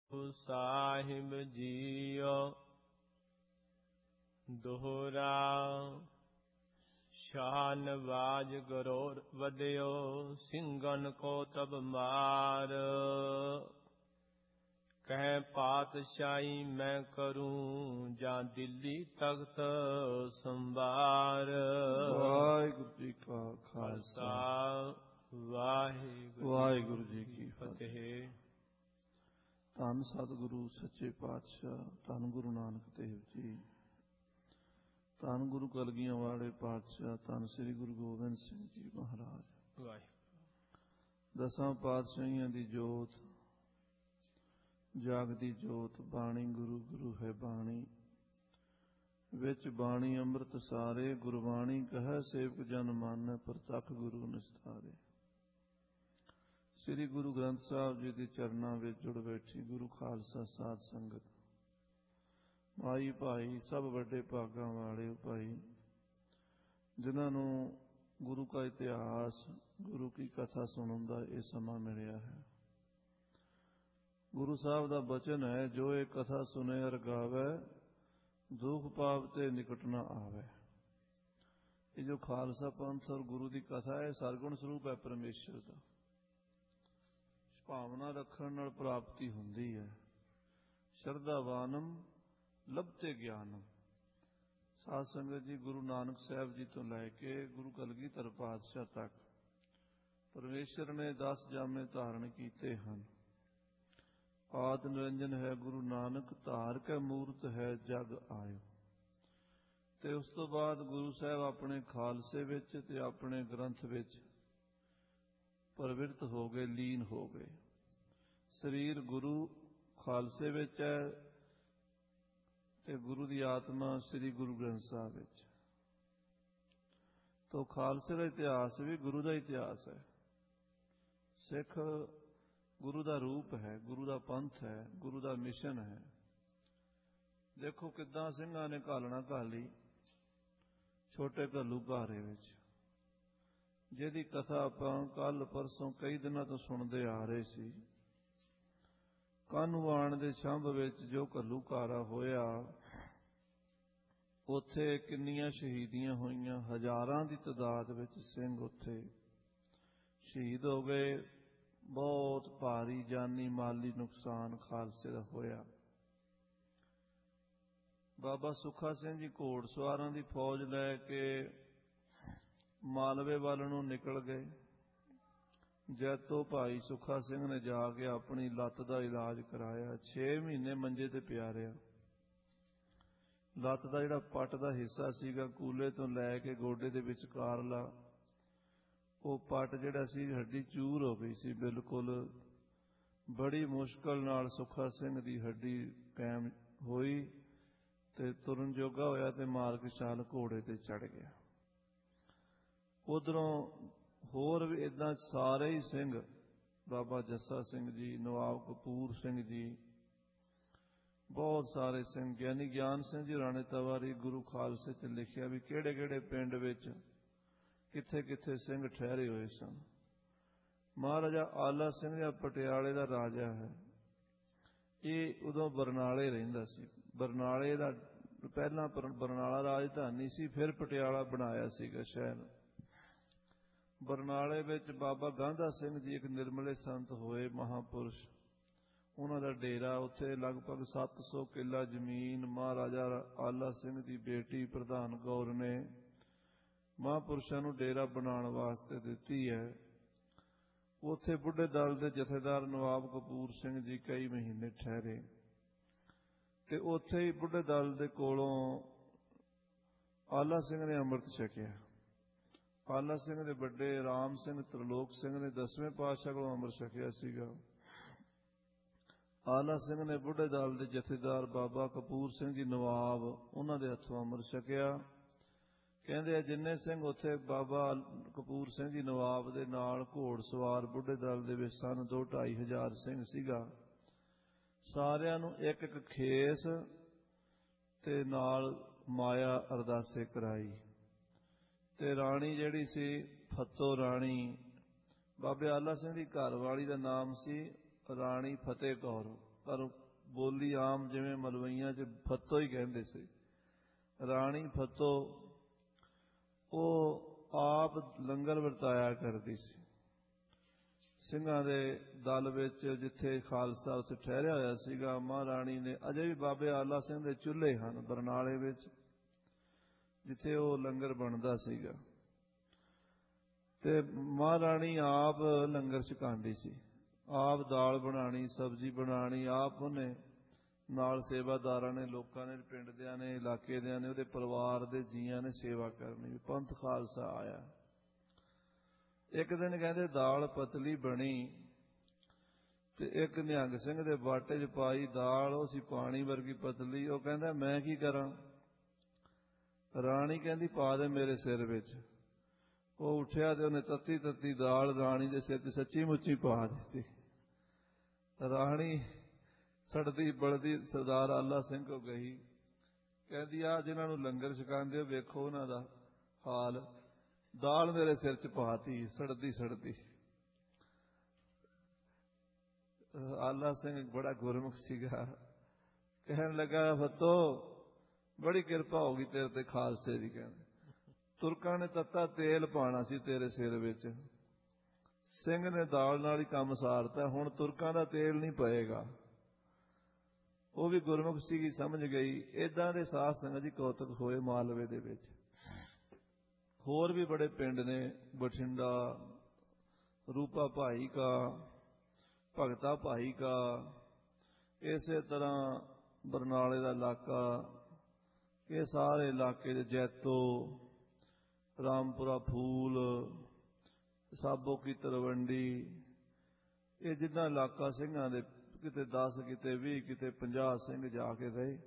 ਸਾਹਿਬ JIO ਦੋਹਰਾ ਸ਼ਾਨ ਬਾਜ ਗਰੋਰ ਵਧਿਓ ਸਿੰਘਨ ਕੋ ਤਬ ਮਾਰ ਕਹਿ ਪਾਤਸ਼ਾਹੀ ਮੈਂ ਕਰੂੰ ਜਾਂ ਦਿੱਲੀ ਤਖਤ ਸੰਭਾਰ। ਵਾਹਿਗੁਰੂ ਜੀ ਕਾ ਖਾਲਸਾ ਵਾਹਿਗੁਰੂ ਜੀ ਕੀ ਫਤਿਹ। ਧੰਨ ਸਤਿਗੁਰੂ ਸੱਚੇ ਪਾਤਸ਼ਾਹ, ਧੰਨ ਗੁਰੂ ਨਾਨਕ ਦੇਵ ਜੀ, ਧੰਨ ਗੁਰੂ ਕਲਗੀਆਂ ਵਾਲੇ ਪਾਤਸ਼ਾਹ, ਧੰਨ ਸ੍ਰੀ ਗੁਰੂ ਗੋਬਿੰਦ ਸਿੰਘ ਜੀ ਮਹਾਰਾਜ। ਵਾਹਿਗੁਰੂ। ਦਸਾਂ ਪਾਤਸ਼ਾਹੀਆਂ ਦੀ ਜੋਤ, ਜਾਗਦੀ ਜੋਤ ਬਾਣੀ, ਗੁਰੂ ਗੁਰੂ ਹੈ ਬਾਣੀ, ਵਿੱਚ ਬਾਣੀ ਅੰਮ੍ਰਿਤ ਸਾਰੇ, ਗੁਰਬਾਣੀ ਕਹੈ ਸੇਵਕ ਜਨ ਮਾਨੈ, ਪ੍ਰਤੱਖ ਗੁਰੂ ਨਿਸਤਾਰੇ। ਸ੍ਰੀ ਗੁਰੂ ਗ੍ਰੰਥ ਸਾਹਿਬ ਜੀ ਦੇ ਚਰਨਾਂ ਵਿੱਚ ਜੁੜ ਬੈਠੀ ਗੁਰੂ ਖਾਲਸਾ ਸਾਧ ਸੰਗਤ, ਮਾਈ ਭਾਈ, ਸਭ ਵੱਡੇ ਭਾਗਾਂ ਵਾਲੇ ਭਾਈ, ਜਿਨ੍ਹਾਂ ਨੂੰ ਗੁਰੂ ਕਾ ਇਤਿਹਾਸ, ਗੁਰੂ ਕੀ ਕਥਾ ਸੁਣਨ ਦਾ ਇਹ ਸਮਾਂ ਮਿਲਿਆ ਹੈ। ਗੁਰੂ ਸਾਹਿਬ ਦਾ ਬਚਨ ਹੈ, ਜੋ ਇਹ ਕਥਾ ਸੁਨੇ ਅਰ ਗਾਵੇ, ਦੁਖ ਪਾਪ ਤੇ ਨਿਕਟ ਨਾ ਆਵੇ। ਇਹ ਜੋ ਖਾਲਸਾ ਪੰਥ ਔਰ ਗੁਰੂ ਦੀ ਕਥਾ ਹੈ, ਸਰਗੁਣ ਸਰੂਪ ਹੈ ਪਰਮੇਸ਼ਰ ਦਾ। ਭਾਵਨਾ ਰੱਖਣ ਨਾਲ ਪ੍ਰਾਪਤੀ ਹੁੰਦੀ ਹੈ। ਸ਼ਰਧਾਵਾਨਮ ਲਭਤੇ ਗਿਆਨਮ। ਸਾਧ ਸੰਗਤ ਜੀ, ਗੁਰੂ ਨਾਨਕ ਸਾਹਿਬ ਜੀ ਤੋਂ ਲੈ ਕੇ ਗੁਰੂ ਕਲਗੀਧਰ ਪਾਤਸ਼ਾਹ ਤੱਕ ਪਰਮੇਸ਼ਰ ਨੇ 10 ਜਾਮੇ ਧਾਰਨ ਕੀਤੇ ਹਨ। ਆਦ ਨਿਰੰਜਨ ਹੈ ਗੁਰੂ ਨਾਨਕ, ਧਾਰ ਕੇ ਮੂਰਤ ਹੈ ਜਗ ਆਇਓ। ਤੇ ਉਸ ਤੋਂ ਬਾਅਦ ਗੁਰੂ ਸਾਹਿਬ ਆਪਣੇ ਖਾਲਸੇ ਵਿੱਚ ਤੇ ਆਪਣੇ ਗ੍ਰੰਥ ਵਿੱਚ ਪ੍ਰਵਿਰਤ ਹੋ ਗਏ, ਲੀਨ ਹੋ ਗਏ। ਸਰੀਰ ਗੁਰੂ ਖਾਲਸੇ ਵਿੱਚ ਹੈ ਤੇ ਗੁਰੂ ਦੀ ਆਤਮਾ ਸ੍ਰੀ ਗੁਰੂ ਗ੍ਰੰਥ ਸਾਹਿਬ ਵਿੱਚ। ਤੋ ਖਾਲਸੇ ਦਾ ਇਤਿਹਾਸ ਵੀ ਗੁਰੂ ਦਾ ਇਤਿਹਾਸ ਹੈ। ਸਿੱਖ ਗੁਰੂ ਦਾ ਰੂਪ ਹੈ, ਗੁਰੂ ਦਾ ਪੰਥ ਹੈ, ਗੁਰੂ ਦਾ ਮਿਸ਼ਨ ਹੈ। ਦੇਖੋ ਕਿੱਦਾਂ ਸਿੰਘਾਂ ਨੇ ਘਾਲਣਾ ਘਾਲੀ ਛੋਟੇ ਘੱਲੂ ਘਾਰੇ ਵਿੱਚ, ਜਿਹਦੀ ਕਥਾ ਆਪਾਂ ਕੱਲ ਪਰਸੋਂ ਕਈ ਦਿਨਾਂ ਤੋਂ ਸੁਣਦੇ ਆ ਰਹੇ ਸੀ। ਕਾਹਨੂੰਵਾਨ ਦੇ ਛੰਭ ਵਿੱਚ ਜੋ ਘੱਲੂ ਘਾਰਾ ਹੋਇਆ, ਉੱਥੇ ਕਿੰਨੀਆਂ ਸ਼ਹੀਦੀਆਂ ਹੋਈਆਂ, ਹਜ਼ਾਰਾਂ ਦੀ ਤਾਦਾਦ ਵਿੱਚ ਸਿੰਘ ਉੱਥੇ ਸ਼ਹੀਦ ਹੋ ਗਏ। ਬਹੁਤ ਭਾਰੀ ਜਾਨੀ ਮਾਲੀ ਨੁਕਸਾਨ ਖਾਲਸੇ ਦਾ ਹੋਇਆ। ਬਾਬਾ ਸੁੱਖਾ ਸਿੰਘ ਜੀ ਘੋੜ ਸਵਾਰਾਂ ਦੀ ਫੌਜ ਲੈ ਕੇ ਮਾਲਵੇ ਵੱਲ ਨੂੰ ਨਿਕਲ ਗਏ। ਜੈਤੋ ਭਾਈ ਸੁੱਖਾ ਸਿੰਘ ਨੇ ਜਾ ਕੇ ਆਪਣੀ ਲੱਤ ਦਾ ਇਲਾਜ ਕਰਾਇਆ। 6 ਮਹੀਨੇ ਮੰਜੇ ਤੇ ਪਿਆ ਰਿਹਾ। ਲੱਤ ਦਾ ਜਿਹੜਾ ਪੱਟ ਦਾ ਹਿੱਸਾ ਸੀਗਾ, ਕੂਲੇ ਤੋਂ ਲੈ ਕੇ ਗੋਡੇ ਦੇ ਵਿਚਕਾਰਲਾ, ਉਹ ਪੱਟ ਜਿਹੜਾ ਸੀ, ਹੱਡੀ ਚੂਰ ਹੋ ਗਈ ਸੀ ਬਿਲਕੁਲ। ਬੜੀ ਮੁਸ਼ਕਲ ਨਾਲ ਸੁੱਖਾ ਸਿੰਘ ਦੀ ਹੱਡੀ ਕਾਇਮ ਹੋਈ ਤੇ ਤੁਰਨ ਜੋਗਾ ਹੋਇਆ ਤੇ ਮਾਰਗ ਚਾਲ ਘੋੜੇ ਤੇ ਚੜ ਗਿਆ। ਉਧਰੋਂ ਹੋਰ ਵੀ ਏਦਾਂ ਸਾਰੇ ਹੀ ਸਿੰਘ, ਬਾਬਾ ਜੱਸਾ ਸਿੰਘ ਜੀ, ਨਵਾਬ ਕਪੂਰ ਸਿੰਘ ਜੀ, ਬਹੁਤ ਸਾਰੇ ਸਿੰਘ, ਗਿਆਨੀ ਗਿਆਨ ਸਿੰਘ ਜੀ ਰਾਣੇ ਤਵਾਰੀ, ਗੁਰੂ ਖਾਲਸੇ 'ਚ ਲਿਖਿਆ ਵੀ ਕਿਹੜੇ ਕਿਹੜੇ ਪਿੰਡ ਵਿੱਚ ਕਿੱਥੇ ਕਿੱਥੇ ਸਿੰਘ ਠਹਿਰੇ ਹੋਏ ਸਨ। ਮਹਾਰਾਜਾ ਆਲਾ ਸਿੰਘ ਜੀ ਪਟਿਆਲੇ ਦਾ ਰਾਜਾ ਹੈ। ਇਹ ਉਦੋਂ ਬਰਨਾਲੇ ਰਹਿੰਦਾ ਸੀ। ਬਰਨਾਲੇ ਦਾ ਪਹਿਲਾਂ ਬਰਨਾਲਾ ਰਾਜਧਾਨੀ ਸੀ, ਫਿਰ ਪਟਿਆਲਾ ਬਣਾਇਆ ਸੀਗਾ ਸ਼ਹਿਰ। ਬਰਨਾਲੇ ਵਿੱਚ ਬਾਬਾ ਗਾਂਧਾ ਸਿੰਘ ਜੀ ਇੱਕ ਨਿਰਮਲੇ ਸੰਤ ਹੋਏ, ਮਹਾਂਪੁਰਸ਼, ਉਹਨਾਂ ਦਾ ਡੇਰਾ। ਉੱਥੇ ਲਗਭਗ 700 ਕਿੱਲਾ ਜ਼ਮੀਨ ਮਹਾਰਾਜਾ ਆਲਾ ਸਿੰਘ ਦੀ ਬੇਟੀ ਪ੍ਰਧਾਨ ਕੌਰ ਨੇ ਮਹਾਂਪੁਰਸ਼ਾਂ ਨੂੰ ਡੇਰਾ ਬਣਾਉਣ ਵਾਸਤੇ ਦਿੱਤੀ ਹੈ। ਉੱਥੇ ਬੁੱਢੇ ਦਲ ਦੇ ਜਥੇਦਾਰ ਨਵਾਬ ਕਪੂਰ ਸਿੰਘ ਜੀ ਕਈ ਮਹੀਨੇ ਠਹਿਰੇ ਤੇ ਉੱਥੇ ਹੀ ਬੁੱਢੇ ਦਲ ਦੇ ਕੋਲੋਂ ਆਲਾ ਸਿੰਘ ਨੇ ਅੰਮ੍ਰਿਤ ਛਕਿਆ। ਆਲਾ ਸਿੰਘ ਦੇ ਵੱਡੇ ਰਾਮ ਸਿੰਘ ਤ੍ਰਿਲੋਕ ਸਿੰਘ ਨੇ 10ਵੇਂ ਪਾਤਸ਼ਾਹ ਕੋਲੋਂ ਅੰਮ੍ਰਿਤ ਛਕਿਆ ਸੀਗਾ। ਆਲਾ ਸਿੰਘ ਨੇ ਬੁੱਢੇ ਦਲ ਦੇ ਜਥੇਦਾਰ ਬਾਬਾ ਕਪੂਰ ਸਿੰਘ ਜੀ ਨਵਾਬ, ਉਹਨਾਂ ਦੇ ਹੱਥੋਂ ਅੰਮ੍ਰਿਤ ਛਕਿਆ। ਕਹਿੰਦੇ ਆ ਜਿੰਨੇ ਸਿੰਘ ਉੱਥੇ ਬਾਬਾ ਕਪੂਰ ਸਿੰਘ ਜੀ ਨਵਾਬ ਦੇ ਨਾਲ ਘੋੜ ਸਵਾਰ ਬੁੱਢੇ ਦਲ ਦੇ ਵਿੱਚ ਸਨ, 2-2.5 ਹਜ਼ਾਰ ਸਿੰਘ ਸੀਗਾ। ਸਾਰਿਆਂ ਨੂੰ ਇੱਕ ਇੱਕ ਖੇਸ ਤੇ ਨਾਲ ਮਾਇਆ ਅਰਦਾਸੇ ਕਰਾਈ। ਤੇ ਰਾਣੀ ਜਿਹੜੀ ਸੀ ਫੱਤੋ ਰਾਣੀ, ਬਾਬੇ ਆਲਾ ਸਿੰਘ ਦੀ ਘਰ ਵਾਲੀ ਦਾ ਨਾਮ ਸੀ ਰਾਣੀ ਫਤਿਹ ਕੌਰ। ਪਰ ਬੋਲੀ ਆਮ ਜਿਵੇਂ ਮਲਵਈਆਂ 'ਚ ਫੱਤੋ ਹੀ ਕਹਿੰਦੇ ਸੀ। ਰਾਣੀ ਫੱਤੋ ਉਹ ਆਪ ਲੰਗਰ ਵਰਤਾਇਆ ਕਰਦੀ ਸੀ। ਸਿੰਘਾਂ ਦੇ ਦਲ ਵਿੱਚ ਜਿੱਥੇ ਖਾਲਸਾ ਉੱਥੇ ਠਹਿਰਿਆ ਹੋਇਆ ਸੀਗਾ, ਮਹਾਰਾਣੀ ਨੇ ਅਜੇ ਵੀ ਬਾਬੇ ਆਲਾ ਸਿੰਘ ਦੇ ਚੁੱਲ੍ਹੇ ਹਨ ਬਰਨਾਲੇ ਵਿੱਚ, ਜਿੱਥੇ ਉਹ ਲੰਗਰ ਬਣਦਾ ਸੀਗਾ, ਤੇ ਮਹਾਰਾਣੀ ਆਪ ਲੰਗਰ ਛਕਾਉਂਦੀ ਸੀ। ਆਪ ਦਾਲ ਬਣਾਉਣੀ, ਸਬਜ਼ੀ ਬਣਾਉਣੀ, ਆਪ ਉਹਨੇ ਨਾਲ ਸੇਵਾਦਾਰਾਂ ਨੇ, ਲੋਕਾਂ ਨੇ, ਪਿੰਡ ਦਿਆਂ ਨੇ, ਇਲਾਕੇ ਦਿਆਂ ਨੇ, ਉਹਦੇ ਪਰਿਵਾਰ ਦੇ ਜੀਆਂ ਨੇ ਸੇਵਾ ਕਰਨੀ। ਪੰਥ ਖਾਲਸਾ ਆਇਆ। ਇੱਕ ਦਿਨ ਕਹਿੰਦੇ ਦਾਲ ਪਤਲੀ ਬਣੀ ਤੇ ਇੱਕ ਨਿਹੰਗ ਸਿੰਘ ਦੇ ਬਾਟੇ 'ਚ ਪਾਈ ਦਾਲ, ਉਹ ਸੀ ਪਾਣੀ ਵਰਗੀ ਪਤਲੀ। ਉਹ ਕਹਿੰਦਾ ਮੈਂ ਕੀ ਕਰਾਂ? ਰਾਣੀ ਕਹਿੰਦੀ ਪਾ ਦੇ ਮੇਰੇ ਸਿਰ ਵਿੱਚ। ਉਹ ਉੱਠਿਆ ਤੇ ਉਹਨੇ ਤੱਤੀ ਤੱਤੀ ਦਾਲ ਰਾਣੀ ਦੇ ਸਿਰ 'ਤੇ ਸੱਚੀ ਮੁੱਚੀ ਪਾ ਦਿੱਤੀ। ਰਾਣੀ ਸੜਦੀ ਬਲਦੀ ਸਰਦਾਰ ਆਲਾ ਸਿੰਘ ਕੋਲ ਗਈ, ਕਹਿੰਦੀ ਆ ਜਿਹਨਾਂ ਨੂੰ ਲੰਗਰ ਛਕਾਉਂਦੇ ਹੋ ਵੇਖੋ ਉਹਨਾਂ ਦਾ ਹਾਲ, ਦਾਲ ਮੇਰੇ ਸਿਰ 'ਚ ਪਾਤੀ ਸੜਦੀ ਸੜਦੀ। ਆਲਾ ਸਿੰਘ ਬੜਾ ਗੁਰਮੁਖ ਸੀਗਾ, ਕਹਿਣ ਲੱਗਾ ਫੱਤੋ ਬੜੀ ਕਿਰਪਾ ਹੋ ਗਈ ਤੇਰੇ ਤੇ ਖਾਲਸੇ ਦੀ। ਕਹਿੰਦੇ ਤੁਰਕਾਂ ਨੇ ਤੱਤਾ ਤੇਲ ਪਾਉਣਾ ਸੀ ਤੇਰੇ ਸਿਰ ਵਿੱਚ, ਸਿੰਘ ਨੇ ਦਾਲ ਨਾਲ ਹੀ ਕੰਮ ਸਾਰਤਾ, ਹੁਣ ਤੁਰਕਾਂ ਦਾ ਤੇਲ ਨਹੀਂ ਪਏਗਾ। ਉਹ ਵੀ ਗੁਰਮੁਖ ਸੀਗੀ, ਸਮਝ ਗਈ। ਏਦਾਂ ਦੇ ਸਾਧ ਸੰਗਤ ਜੀ ਕੌਤਕ ਹੋਏ ਮਾਲਵੇ ਦੇ ਵਿੱਚ। ਹੋਰ ਵੀ ਬੜੇ ਪਿੰਡ ਨੇ, ਬਠਿੰਡਾ, ਰੂਪਾ ਭਾਈ ਕਾ, ਭਗਤਾ ਭਾਈ ਕਾ, ਇਸੇ ਤਰ੍ਹਾਂ ਬਰਨਾਲੇ ਦਾ ਇਲਾਕਾ, ਇਹ ਸਾਰੇ ਇਲਾਕੇ ਦੇ ਜੈਤੋ, ਰਾਮਪੁਰਾ ਫੂਲ, ਸਾਬੋ ਕੀ ਤਲਵੰਡੀ, ਇਹ ਜਿੰਨਾ ਇਲਾਕਾ ਸਿੰਘਾਂ ਦੇ ਕਿਤੇ 10, ਕਿਤੇ 20, ਕਿਤੇ 50 ਸਿੰਘ ਜਾ ਕੇ ਰਹੇ।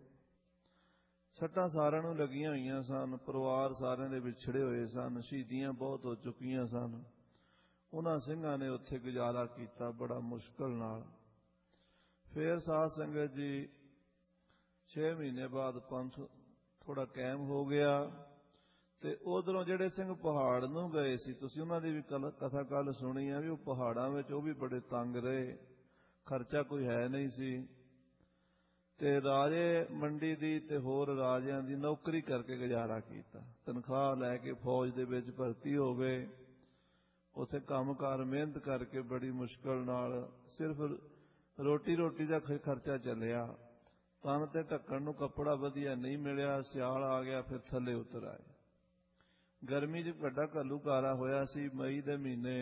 ਸੱਟਾਂ ਸਾਰਿਆਂ ਨੂੰ ਲੱਗੀਆਂ ਹੋਈਆਂ ਸਨ, ਪਰਿਵਾਰ ਸਾਰਿਆਂ ਦੇ ਵਿਛੜੇ ਹੋਏ ਸਨ, ਸ਼ਹੀਦੀਆਂ ਬਹੁਤ ਹੋ ਚੁੱਕੀਆਂ ਸਨ। ਉਹਨਾਂ ਸਿੰਘਾਂ ਨੇ ਉੱਥੇ ਗੁਜ਼ਾਰਾ ਕੀਤਾ ਬੜਾ ਮੁਸ਼ਕਲ ਨਾਲ। ਫਿਰ ਸਾਧ ਸੰਗਤ ਜੀ 6 ਮਹੀਨੇ ਬਾਅਦ ਪੰਥ ਥੋੜਾ ਕਾਇਮ ਹੋ ਗਿਆ। ਤੇ ਉਧਰੋਂ ਜਿਹੜੇ ਸਿੰਘ ਪਹਾੜ ਨੂੰ ਗਏ ਸੀ, ਤੁਸੀਂ ਉਹਨਾਂ ਦੀ ਵੀ ਕਥਾ ਕੱਲ ਸੁਣੀ ਆ, ਵੀ ਉਹ ਪਹਾੜਾਂ ਵਿੱਚ ਉਹ ਵੀ ਬੜੇ ਤੰਗ ਰਹੇ, ਖਰਚਾ ਕੋਈ ਹੈ ਨਹੀਂ ਸੀ। ਤੇ ਰਾਜੇ ਮੰਡੀ ਦੀ ਤੇ ਹੋਰ ਰਾਜਿਆਂ ਦੀ ਨੌਕਰੀ ਕਰਕੇ ਗੁਜ਼ਾਰਾ ਕੀਤਾ, ਤਨਖਾਹ ਲੈ ਕੇ ਫੌਜ ਦੇ ਵਿੱਚ ਭਰਤੀ ਹੋ ਗਏ। ਉੱਥੇ ਕੰਮਕਾਰ ਮਿਹਨਤ ਕਰਕੇ ਬੜੀ ਮੁਸ਼ਕਲ ਨਾਲ ਸਿਰਫ ਰੋਟੀ ਦਾ ਖਰਚਾ ਚੱਲਿਆ। ਤਨ ਤੇ ਢੱਕਣ ਨੂੰ ਕੱਪੜਾ ਵਧੀਆ ਨਹੀਂ ਮਿਲਿਆ, ਸਿਆਲ ਆ ਗਿਆ, ਫਿਰ ਥੱਲੇ ਉਤਰ ਆਏ। ਗਰਮੀ 'ਚ ਵੱਡਾ ਘੱਲੂਘਾਰਾ ਹੋਇਆ ਸੀ। ਮਈ ਦੇ ਮਹੀਨੇ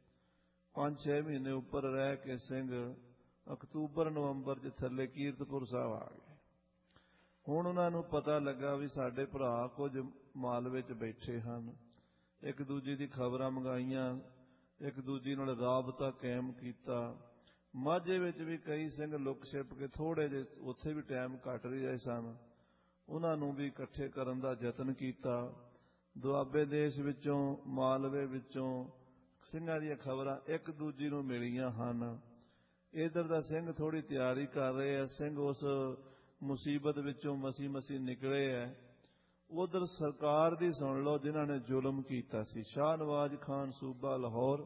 5-6 ਮਹੀਨੇ ਉੱਪਰ ਰਹਿ ਕੇ ਸਿੰਘ ਅਕਤੂਬਰ ਨਵੰਬਰ 'ਚ ਥੱਲੇ ਕੀਰਤਪੁਰ ਸਾਹਿਬ ਆ ਗਏ। ਹੁਣ ਉਹਨਾਂ ਨੂੰ ਪਤਾ ਲੱਗਾ ਵੀ ਸਾਡੇ ਭਰਾ ਕੁਝ ਮਾਲਵੇ 'ਚ ਬੈਠੇ ਹਨ। ਇੱਕ ਦੂਜੀ ਦੀ ਖਬਰਾਂ ਮੰਗਾਈਆਂ, ਇੱਕ ਦੂਜੀ ਨਾਲ ਰਾਬਤਾ ਕਾਇਮ ਕੀਤਾ। ਮਾਝੇ ਵਿੱਚ ਵੀ ਕਈ ਸਿੰਘ ਲੁੱਕ ਛਿਪ ਕੇ ਥੋੜੇ ਜਿਹੇ, ਉੱਥੇ ਵੀ ਟਾਈਮ ਘੱਟ ਰਹੇ ਸਨ, ਉਹਨਾਂ ਨੂੰ ਵੀ ਇਕੱਠੇ ਕਰਨ ਦਾ ਯਤਨ ਕੀਤਾ। ਦੁਆਬੇ ਦੇਸ਼ ਵਿੱਚੋਂ, ਮਾਲਵੇ ਵਿੱਚੋਂ ਸਿੰਘਾਂ ਦੀਆਂ ਖਬਰਾਂ ਇੱਕ ਦੂਜੀ ਨੂੰ ਮਿਲੀਆਂ ਹਨ। ਇੱਧਰ ਦਾ ਸਿੰਘ ਥੋੜੀ ਤਿਆਰੀ ਕਰ ਰਹੇ ਆ, ਸਿੰਘ ਉਸ ਮੁਸੀਬਤ ਵਿੱਚੋਂ ਮਸੀਂ ਨਿਕਲੇ ਹੈ। ਉਧਰ ਸਰਕਾਰ ਦੀ ਸੁਣ ਲਓ, ਜਿਨ੍ਹਾਂ ਨੇ ਜ਼ੁਲਮ ਕੀਤਾ ਸੀ। ਸ਼ਾਹ ਨਵਾਜ਼ ਖਾਨ ਸੂਬਾ ਲਾਹੌਰ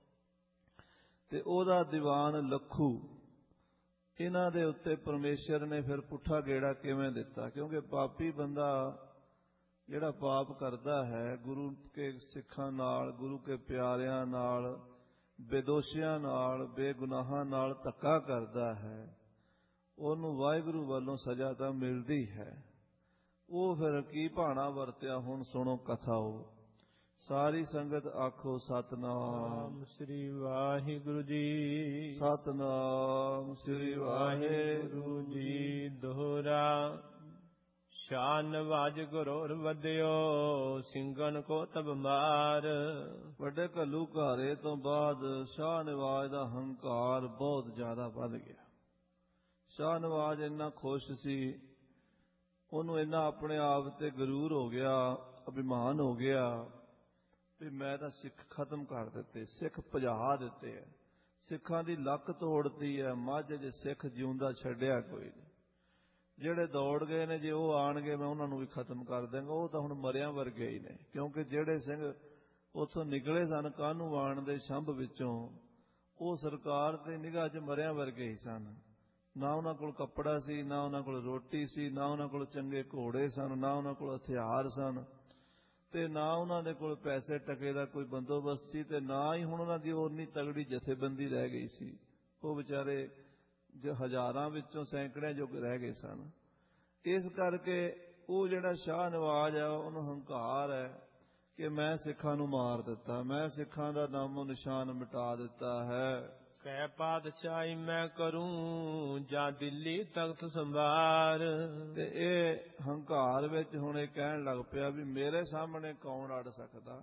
ਤੇ ਉਹਦਾ ਦੀਵਾਨ ਲੱਖੂ, ਇਹਨਾਂ ਦੇ ਉੱਤੇ ਪਰਮੇਸ਼ਰ ਨੇ ਫਿਰ ਪੁੱਠਾ ਗੇੜਾ ਕਿਵੇਂ ਦਿੱਤਾ? ਕਿਉਂਕਿ ਪਾਪੀ ਬੰਦਾ ਜਿਹੜਾ ਪਾਪ ਕਰਦਾ ਹੈ, ਗੁਰੂ ਕੇ ਸਿੱਖਾਂ ਨਾਲ, ਗੁਰੂ ਕੇ ਪਿਆਰਿਆਂ ਨਾਲ, ਬੇਦੋਸ਼ੀਆਂ ਨਾਲ, ਬੇਗੁਨਾਹਾਂ ਨਾਲ ਧੱਕਾ ਕਰਦਾ ਹੈ, ਉਹਨੂੰ ਵਾਹਿਗੁਰੂ ਵੱਲੋਂ ਸਜ਼ਾ ਤਾਂ ਮਿਲਦੀ ਹੈ। ਉਹ ਫਿਰ ਕੀ ਭਾਣਾ ਵਰਤਿਆ, ਹੁਣ ਸੁਣੋ ਕਥਾ। ਉਹ ਸਾਰੀ ਸੰਗਤ ਆਖੋ ਸਤਿਨਾਮ ਸ੍ਰੀ ਵਾਹਿਗੁਰੂ ਜੀ। ਸਤਿਨਾਮ ਸ੍ਰੀ ਵਾਹਿਗੁਰੂ ਜੀ। ਦੋਹਰਾ ਸ਼ਾਹ ਨਵਾਜ ਗੁਰੋਰ ਵਧਿਓ, ਸਿੰਘਨ ਕੋ ਤਬ ਮਾਰ। ਵੱਡੇ ਘੱਲੂਘਾਰੇ ਤੋਂ ਬਾਅਦ ਸ਼ਾਹ ਨਵਾਜ ਦਾ ਹੰਕਾਰ ਬਹੁਤ ਜ਼ਿਆਦਾ ਵੱਧ ਗਿਆ। ਸ਼ਾਹ ਨਵਾਜ ਇੰਨਾ ਖੁਸ਼ ਸੀ, ਉਹਨੂੰ ਇੰਨਾ ਆਪਣੇ ਆਪ ਤੇ ਗਰੂਰ ਹੋ ਗਿਆ, ਅਭਿਮਾਨ ਹੋ ਗਿਆ ਵੀ ਮੈਂ ਤਾਂ ਸਿੱਖ ਖਤਮ ਕਰ ਦਿੱਤੇ, ਸਿੱਖ ਭਜਾ ਦਿੱਤੇ ਹੈ, ਸਿੱਖਾਂ ਦੀ ਲੱਕ ਤੋੜਤੀ ਹੈ। ਮਾਝੇ 'ਚ ਸਿੱਖ ਜਿਉਂਦਾ ਛੱਡਿਆ ਕੋਈ ਨਹੀਂ। ਜਿਹੜੇ ਦੌੜ ਗਏ ਨੇ, ਜੇ ਉਹ ਆਣਗੇ ਮੈਂ ਉਹਨਾਂ ਨੂੰ ਵੀ ਖਤਮ ਕਰ ਦਿਆਂਗਾ। ਉਹ ਤਾਂ ਹੁਣ ਮਰਿਆਂ ਵਰਗੇ ਹੀ ਨੇ, ਕਿਉਂਕਿ ਜਿਹੜੇ ਸਿੰਘ ਉੱਥੋਂ ਨਿਕਲੇ ਸਨ ਕਾਹਨੂੰਵਾਨ ਦੇ ਛੰਭ ਵਿੱਚੋਂ, ਉਹ ਸਰਕਾਰ ਦੀ ਨਿਗਾਹ 'ਚ ਮਰਿਆਂ ਵਰਗੇ ਹੀ ਸਨ। ਨਾ ਉਹਨਾਂ ਕੋਲ ਕੱਪੜਾ ਸੀ, ਨਾ ਉਹਨਾਂ ਕੋਲ ਰੋਟੀ ਸੀ, ਨਾ ਉਹਨਾਂ ਕੋਲ ਚੰਗੇ ਘੋੜੇ ਸਨ, ਨਾ ਉਹਨਾਂ ਕੋਲ ਹਥਿਆਰ ਸਨ, ਤੇ ਨਾ ਉਹਨਾਂ ਦੇ ਕੋਲ ਪੈਸੇ ਟਕੇ ਦਾ ਕੋਈ ਬੰਦੋਬਸਤ ਸੀ, ਤੇ ਨਾ ਹੀ ਹੁਣ ਉਹਨਾਂ ਦੀ ਉਨੀ ਤਗੜੀ ਜਥੇਬੰਦੀ ਰਹਿ ਗਈ ਸੀ। ਉਹ ਵਿਚਾਰੇ ਜੋ ਹਜ਼ਾਰਾਂ ਵਿੱਚੋਂ ਸੈਂਕੜਿਆਂ ਜੋ ਰਹਿ ਗਏ ਸਨ। ਇਸ ਕਰਕੇ ਉਹ ਜਿਹੜਾ ਸ਼ਾਹ ਨਵਾਜ਼ ਹੈ ਉਹਨੂੰ ਹੰਕਾਰ ਹੈ ਕਿ ਮੈਂ ਸਿੱਖਾਂ ਨੂੰ ਮਾਰ ਦਿੱਤਾ, ਮੈਂ ਸਿੱਖਾਂ ਦਾ ਨਾਮੋ ਨਿਸ਼ਾਨ ਮਿਟਾ ਦਿੱਤਾ ਹੈ। ਕਹਿ ਪਾਤਸ਼ਾਹੀ ਮੈਂ ਕਰੂੰ ਜਾਂ ਦਿੱਲੀ ਤਖਤ ਸੰਭਾਰ। ਤੇ ਇਹ ਹੰਕਾਰ ਵਿੱਚ ਹੁਣ ਇਹ ਕਹਿਣ ਲੱਗ ਪਿਆ ਵੀ ਮੇਰੇ ਸਾਹਮਣੇ ਕੌਣ ਅੜ ਸਕਦਾ,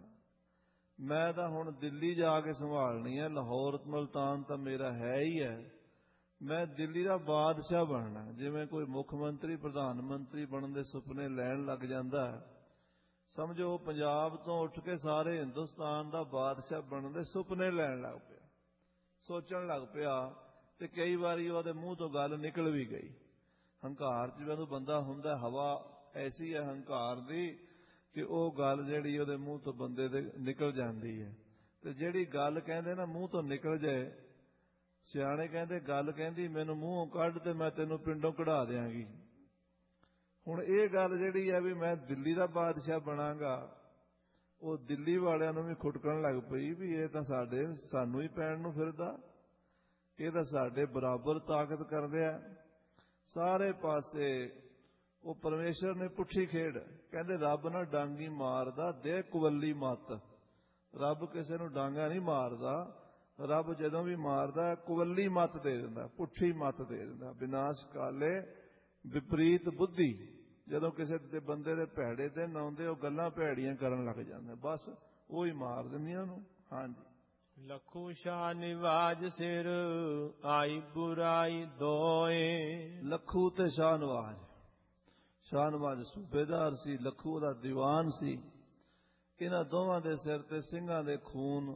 ਮੈਂ ਤਾਂ ਹੁਣ ਦਿੱਲੀ ਜਾ ਕੇ ਸੰਭਾਲਣੀ ਹੈ, ਲਾਹੌਰ ਮੁਲਤਾਨ ਤਾਂ ਮੇਰਾ ਹੈ ਹੀ ਹੈ, ਮੈਂ ਦਿੱਲੀ ਦਾ ਬਾਦਸ਼ਾਹ ਬਣਨਾ। ਜਿਵੇਂ ਕੋਈ ਮੁੱਖ ਮੰਤਰੀ ਪ੍ਰਧਾਨ ਮੰਤਰੀ ਬਣਨ ਦੇ ਸੁਪਨੇ ਲੈਣ ਲੱਗ ਜਾਂਦਾ ਹੈ, ਸਮਝੋ ਪੰਜਾਬ ਤੋਂ ਉੱਠ ਕੇ ਸਾਰੇ ਹਿੰਦੁਸਤਾਨ ਦਾ ਬਾਦਸ਼ਾਹ ਬਣਨ ਦੇ ਸੁਪਨੇ ਲੈਣ ਲੱਗ ਪਿਆ, ਸੋਚਣ ਲੱਗ ਪਿਆ। ਤੇ ਕਈ ਵਾਰੀ ਉਹਦੇ ਮੂੰਹ ਤੋਂ ਗੱਲ ਨਿਕਲ ਵੀ ਗਈ। ਹੰਕਾਰ 'ਚ ਜਦੋਂ ਬੰਦਾ ਹੁੰਦਾ, ਹਵਾ ਐਸੀ ਹੈ ਹੰਕਾਰ ਦੀ ਕਿ ਉਹ ਗੱਲ ਜਿਹੜੀ ਉਹਦੇ ਮੂੰਹ ਤੋਂ ਬੰਦੇ ਦੇ ਨਿਕਲ ਜਾਂਦੀ ਹੈ। ਤੇ ਜਿਹੜੀ ਗੱਲ ਕਹਿੰਦੇ ਨਾ ਮੂੰਹ ਤੋਂ ਨਿਕਲ ਜਾਏ, ਸਿਆਣੇ ਕਹਿੰਦੇ ਗੱਲ ਕਹਿੰਦੀ ਮੈਨੂੰ ਮੂੰਹੋਂ ਕੱਢ ਤੇ ਮੈਂ ਤੈਨੂੰ ਪਿੰਡੋਂ ਕਢਾ ਦਿਆਂਗੀ। ਹੁਣ ਇਹ ਗੱਲ ਜਿਹੜੀ ਹੈ ਵੀ ਮੈਂ ਦਿੱਲੀ ਦਾ ਬਾਦਸ਼ਾਹ ਬਣਾਂਗਾ, ਉਹ ਦਿੱਲੀ ਵਾਲਿਆਂ ਨੂੰ ਵੀ ਖੁਟਕਣ ਲੱਗ ਪਈ ਵੀ ਇਹ ਤਾਂ ਸਾਨੂੰ ਹੀ ਪੈਣ ਨੂੰ ਫਿਰਦਾ, ਇਹ ਤਾਂ ਸਾਡੇ ਬਰਾਬਰ ਤਾਕਤ ਕਰਦੇ ਆ। ਸਾਰੇ ਪਾਸੇ ਉਹ ਪਰਮੇਸ਼ਰ ਨੇ ਪੁੱਠੀ ਖੇਡ, ਕਹਿੰਦੇ ਰੱਬ ਨਾ ਡਾਂਗੀ ਮਾਰਦਾ ਦੇ ਕੁਵੱਲੀ ਮੱਤ। ਰੱਬ ਕਿਸੇ ਨੂੰ ਡਾਂਗਾ ਨਹੀਂ ਮਾਰਦਾ, ਰੱਬ ਜਦੋਂ ਵੀ ਮਾਰਦਾ ਕੁਵੱਲੀ ਮੱਤ ਦੇ ਦਿੰਦਾ, ਪੁੱਠੀ ਮੱਤ ਦੇ ਦਿੰਦਾ। ਵਿਨਾਸ਼ ਕਾਲੇ ਵਿਪਰੀਤ ਬੁੱਧੀ, ਜਦੋਂ ਕਿਸੇ ਦੇ ਬੰਦੇ ਦੇ ਭੈੜੇ ਦਿਨ ਆਉਂਦੇ ਉਹ ਗੱਲਾਂ ਭੈੜੀਆਂ ਕਰਨ ਲੱਗ ਜਾਂਦੇ, ਬਸ ਉਹ ਹੀ ਮਾਰ ਦਿੰਦੀਆਂ ਉਹਨੂੰ। ਹਾਂਜੀ। ਲਖੂ ਸ਼ਾਹ ਨਿਵਾਜ ਸਿਰ ਆਈ ਬੁਰਾਈ ਦੋਏ। ਲੱਖੂ ਤੇ ਸ਼ਾਹ ਨਵਾਜ, ਸ਼ਾਹ ਨਵਾਜ ਸੂਬੇਦਾਰ ਸੀ, ਲੱਖੂ ਉਹਦਾ ਦੀਵਾਨ ਸੀ। ਇਹਨਾਂ ਦੋਵਾਂ ਦੇ ਸਿਰ ਤੇ ਸਿੰਘਾਂ ਦੇ ਖੂਨ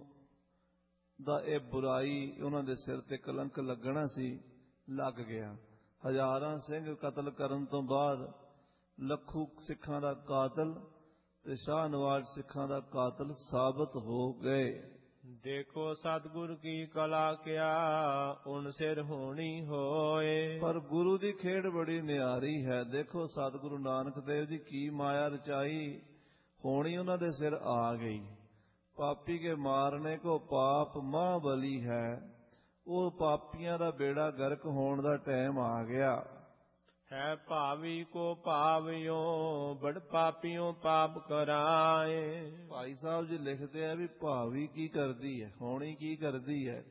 ਦਾ ਇਹ ਬੁਰਾਈ, ਉਹਨਾਂ ਦੇ ਸਿਰ ਤੇ ਕਲੰਕ ਲੱਗਣਾ ਸੀ, ਲੱਗ ਗਿਆ। ਹਜ਼ਾਰਾਂ ਸਿੰਘ ਕਤਲ ਕਰਨ ਤੋਂ ਬਾਅਦ ਲੱਖੂ ਸਿੱਖਾਂ ਦਾ ਕਾਤਲ ਤੇ ਸ਼ਾਹ ਨਵਾਜ ਸਿੱਖਾਂ ਦਾ ਕਾਤਲ ਸਾਬਤ ਹੋ ਗਏ। ਦੇਖੋ ਸਤਿਗੁਰ ਕੀ ਕਲਾ ਕਿਆ ਉਨ ਸਿਰ ਹੋਣੀ ਹੋਏ। ਪਰ ਗੁਰੂ ਦੀ ਖੇਡ ਬੜੀ ਨਿਆਰੀ ਹੈ। ਦੇਖੋ ਸਤਿਗੁਰੂ ਨਾਨਕ ਦੇਵ ਜੀ ਕੀ ਮਾਇਆ ਰਚਾਈ, ਹੋਣੀ ਉਹਨਾਂ ਦੇ ਸਿਰ ਆ ਗਈ। ਪਾਪੀ ਕੇ ਮਾਰਨੇ ਕੋ ਪਾਪ ਮਹਾਬਲੀ ਹੈ, ਉਹ ਪਾਪੀਆਂ ਦਾ ਬੇੜਾ ਗਰਕ ਹੋਣ ਦਾ ਟਾਈਮ ਆ ਗਿਆ ਹੈ। ਭਾਵੀ ਕੋ ਭਾਵਿਓ ਬੜ ਪਾਪੀਓ ਪਾਪ ਕਰਾਏ। ਭਾਈ ਸਾਹਿਬ ਜੀ ਲਿਖਦੇ ਆ ਵੀ ਭਾਵੀ ਕੀ ਕਰਦੀ ਹੈ, ਹੋਣੀ ਕੀ ਕਰਦੀ ਹੈ।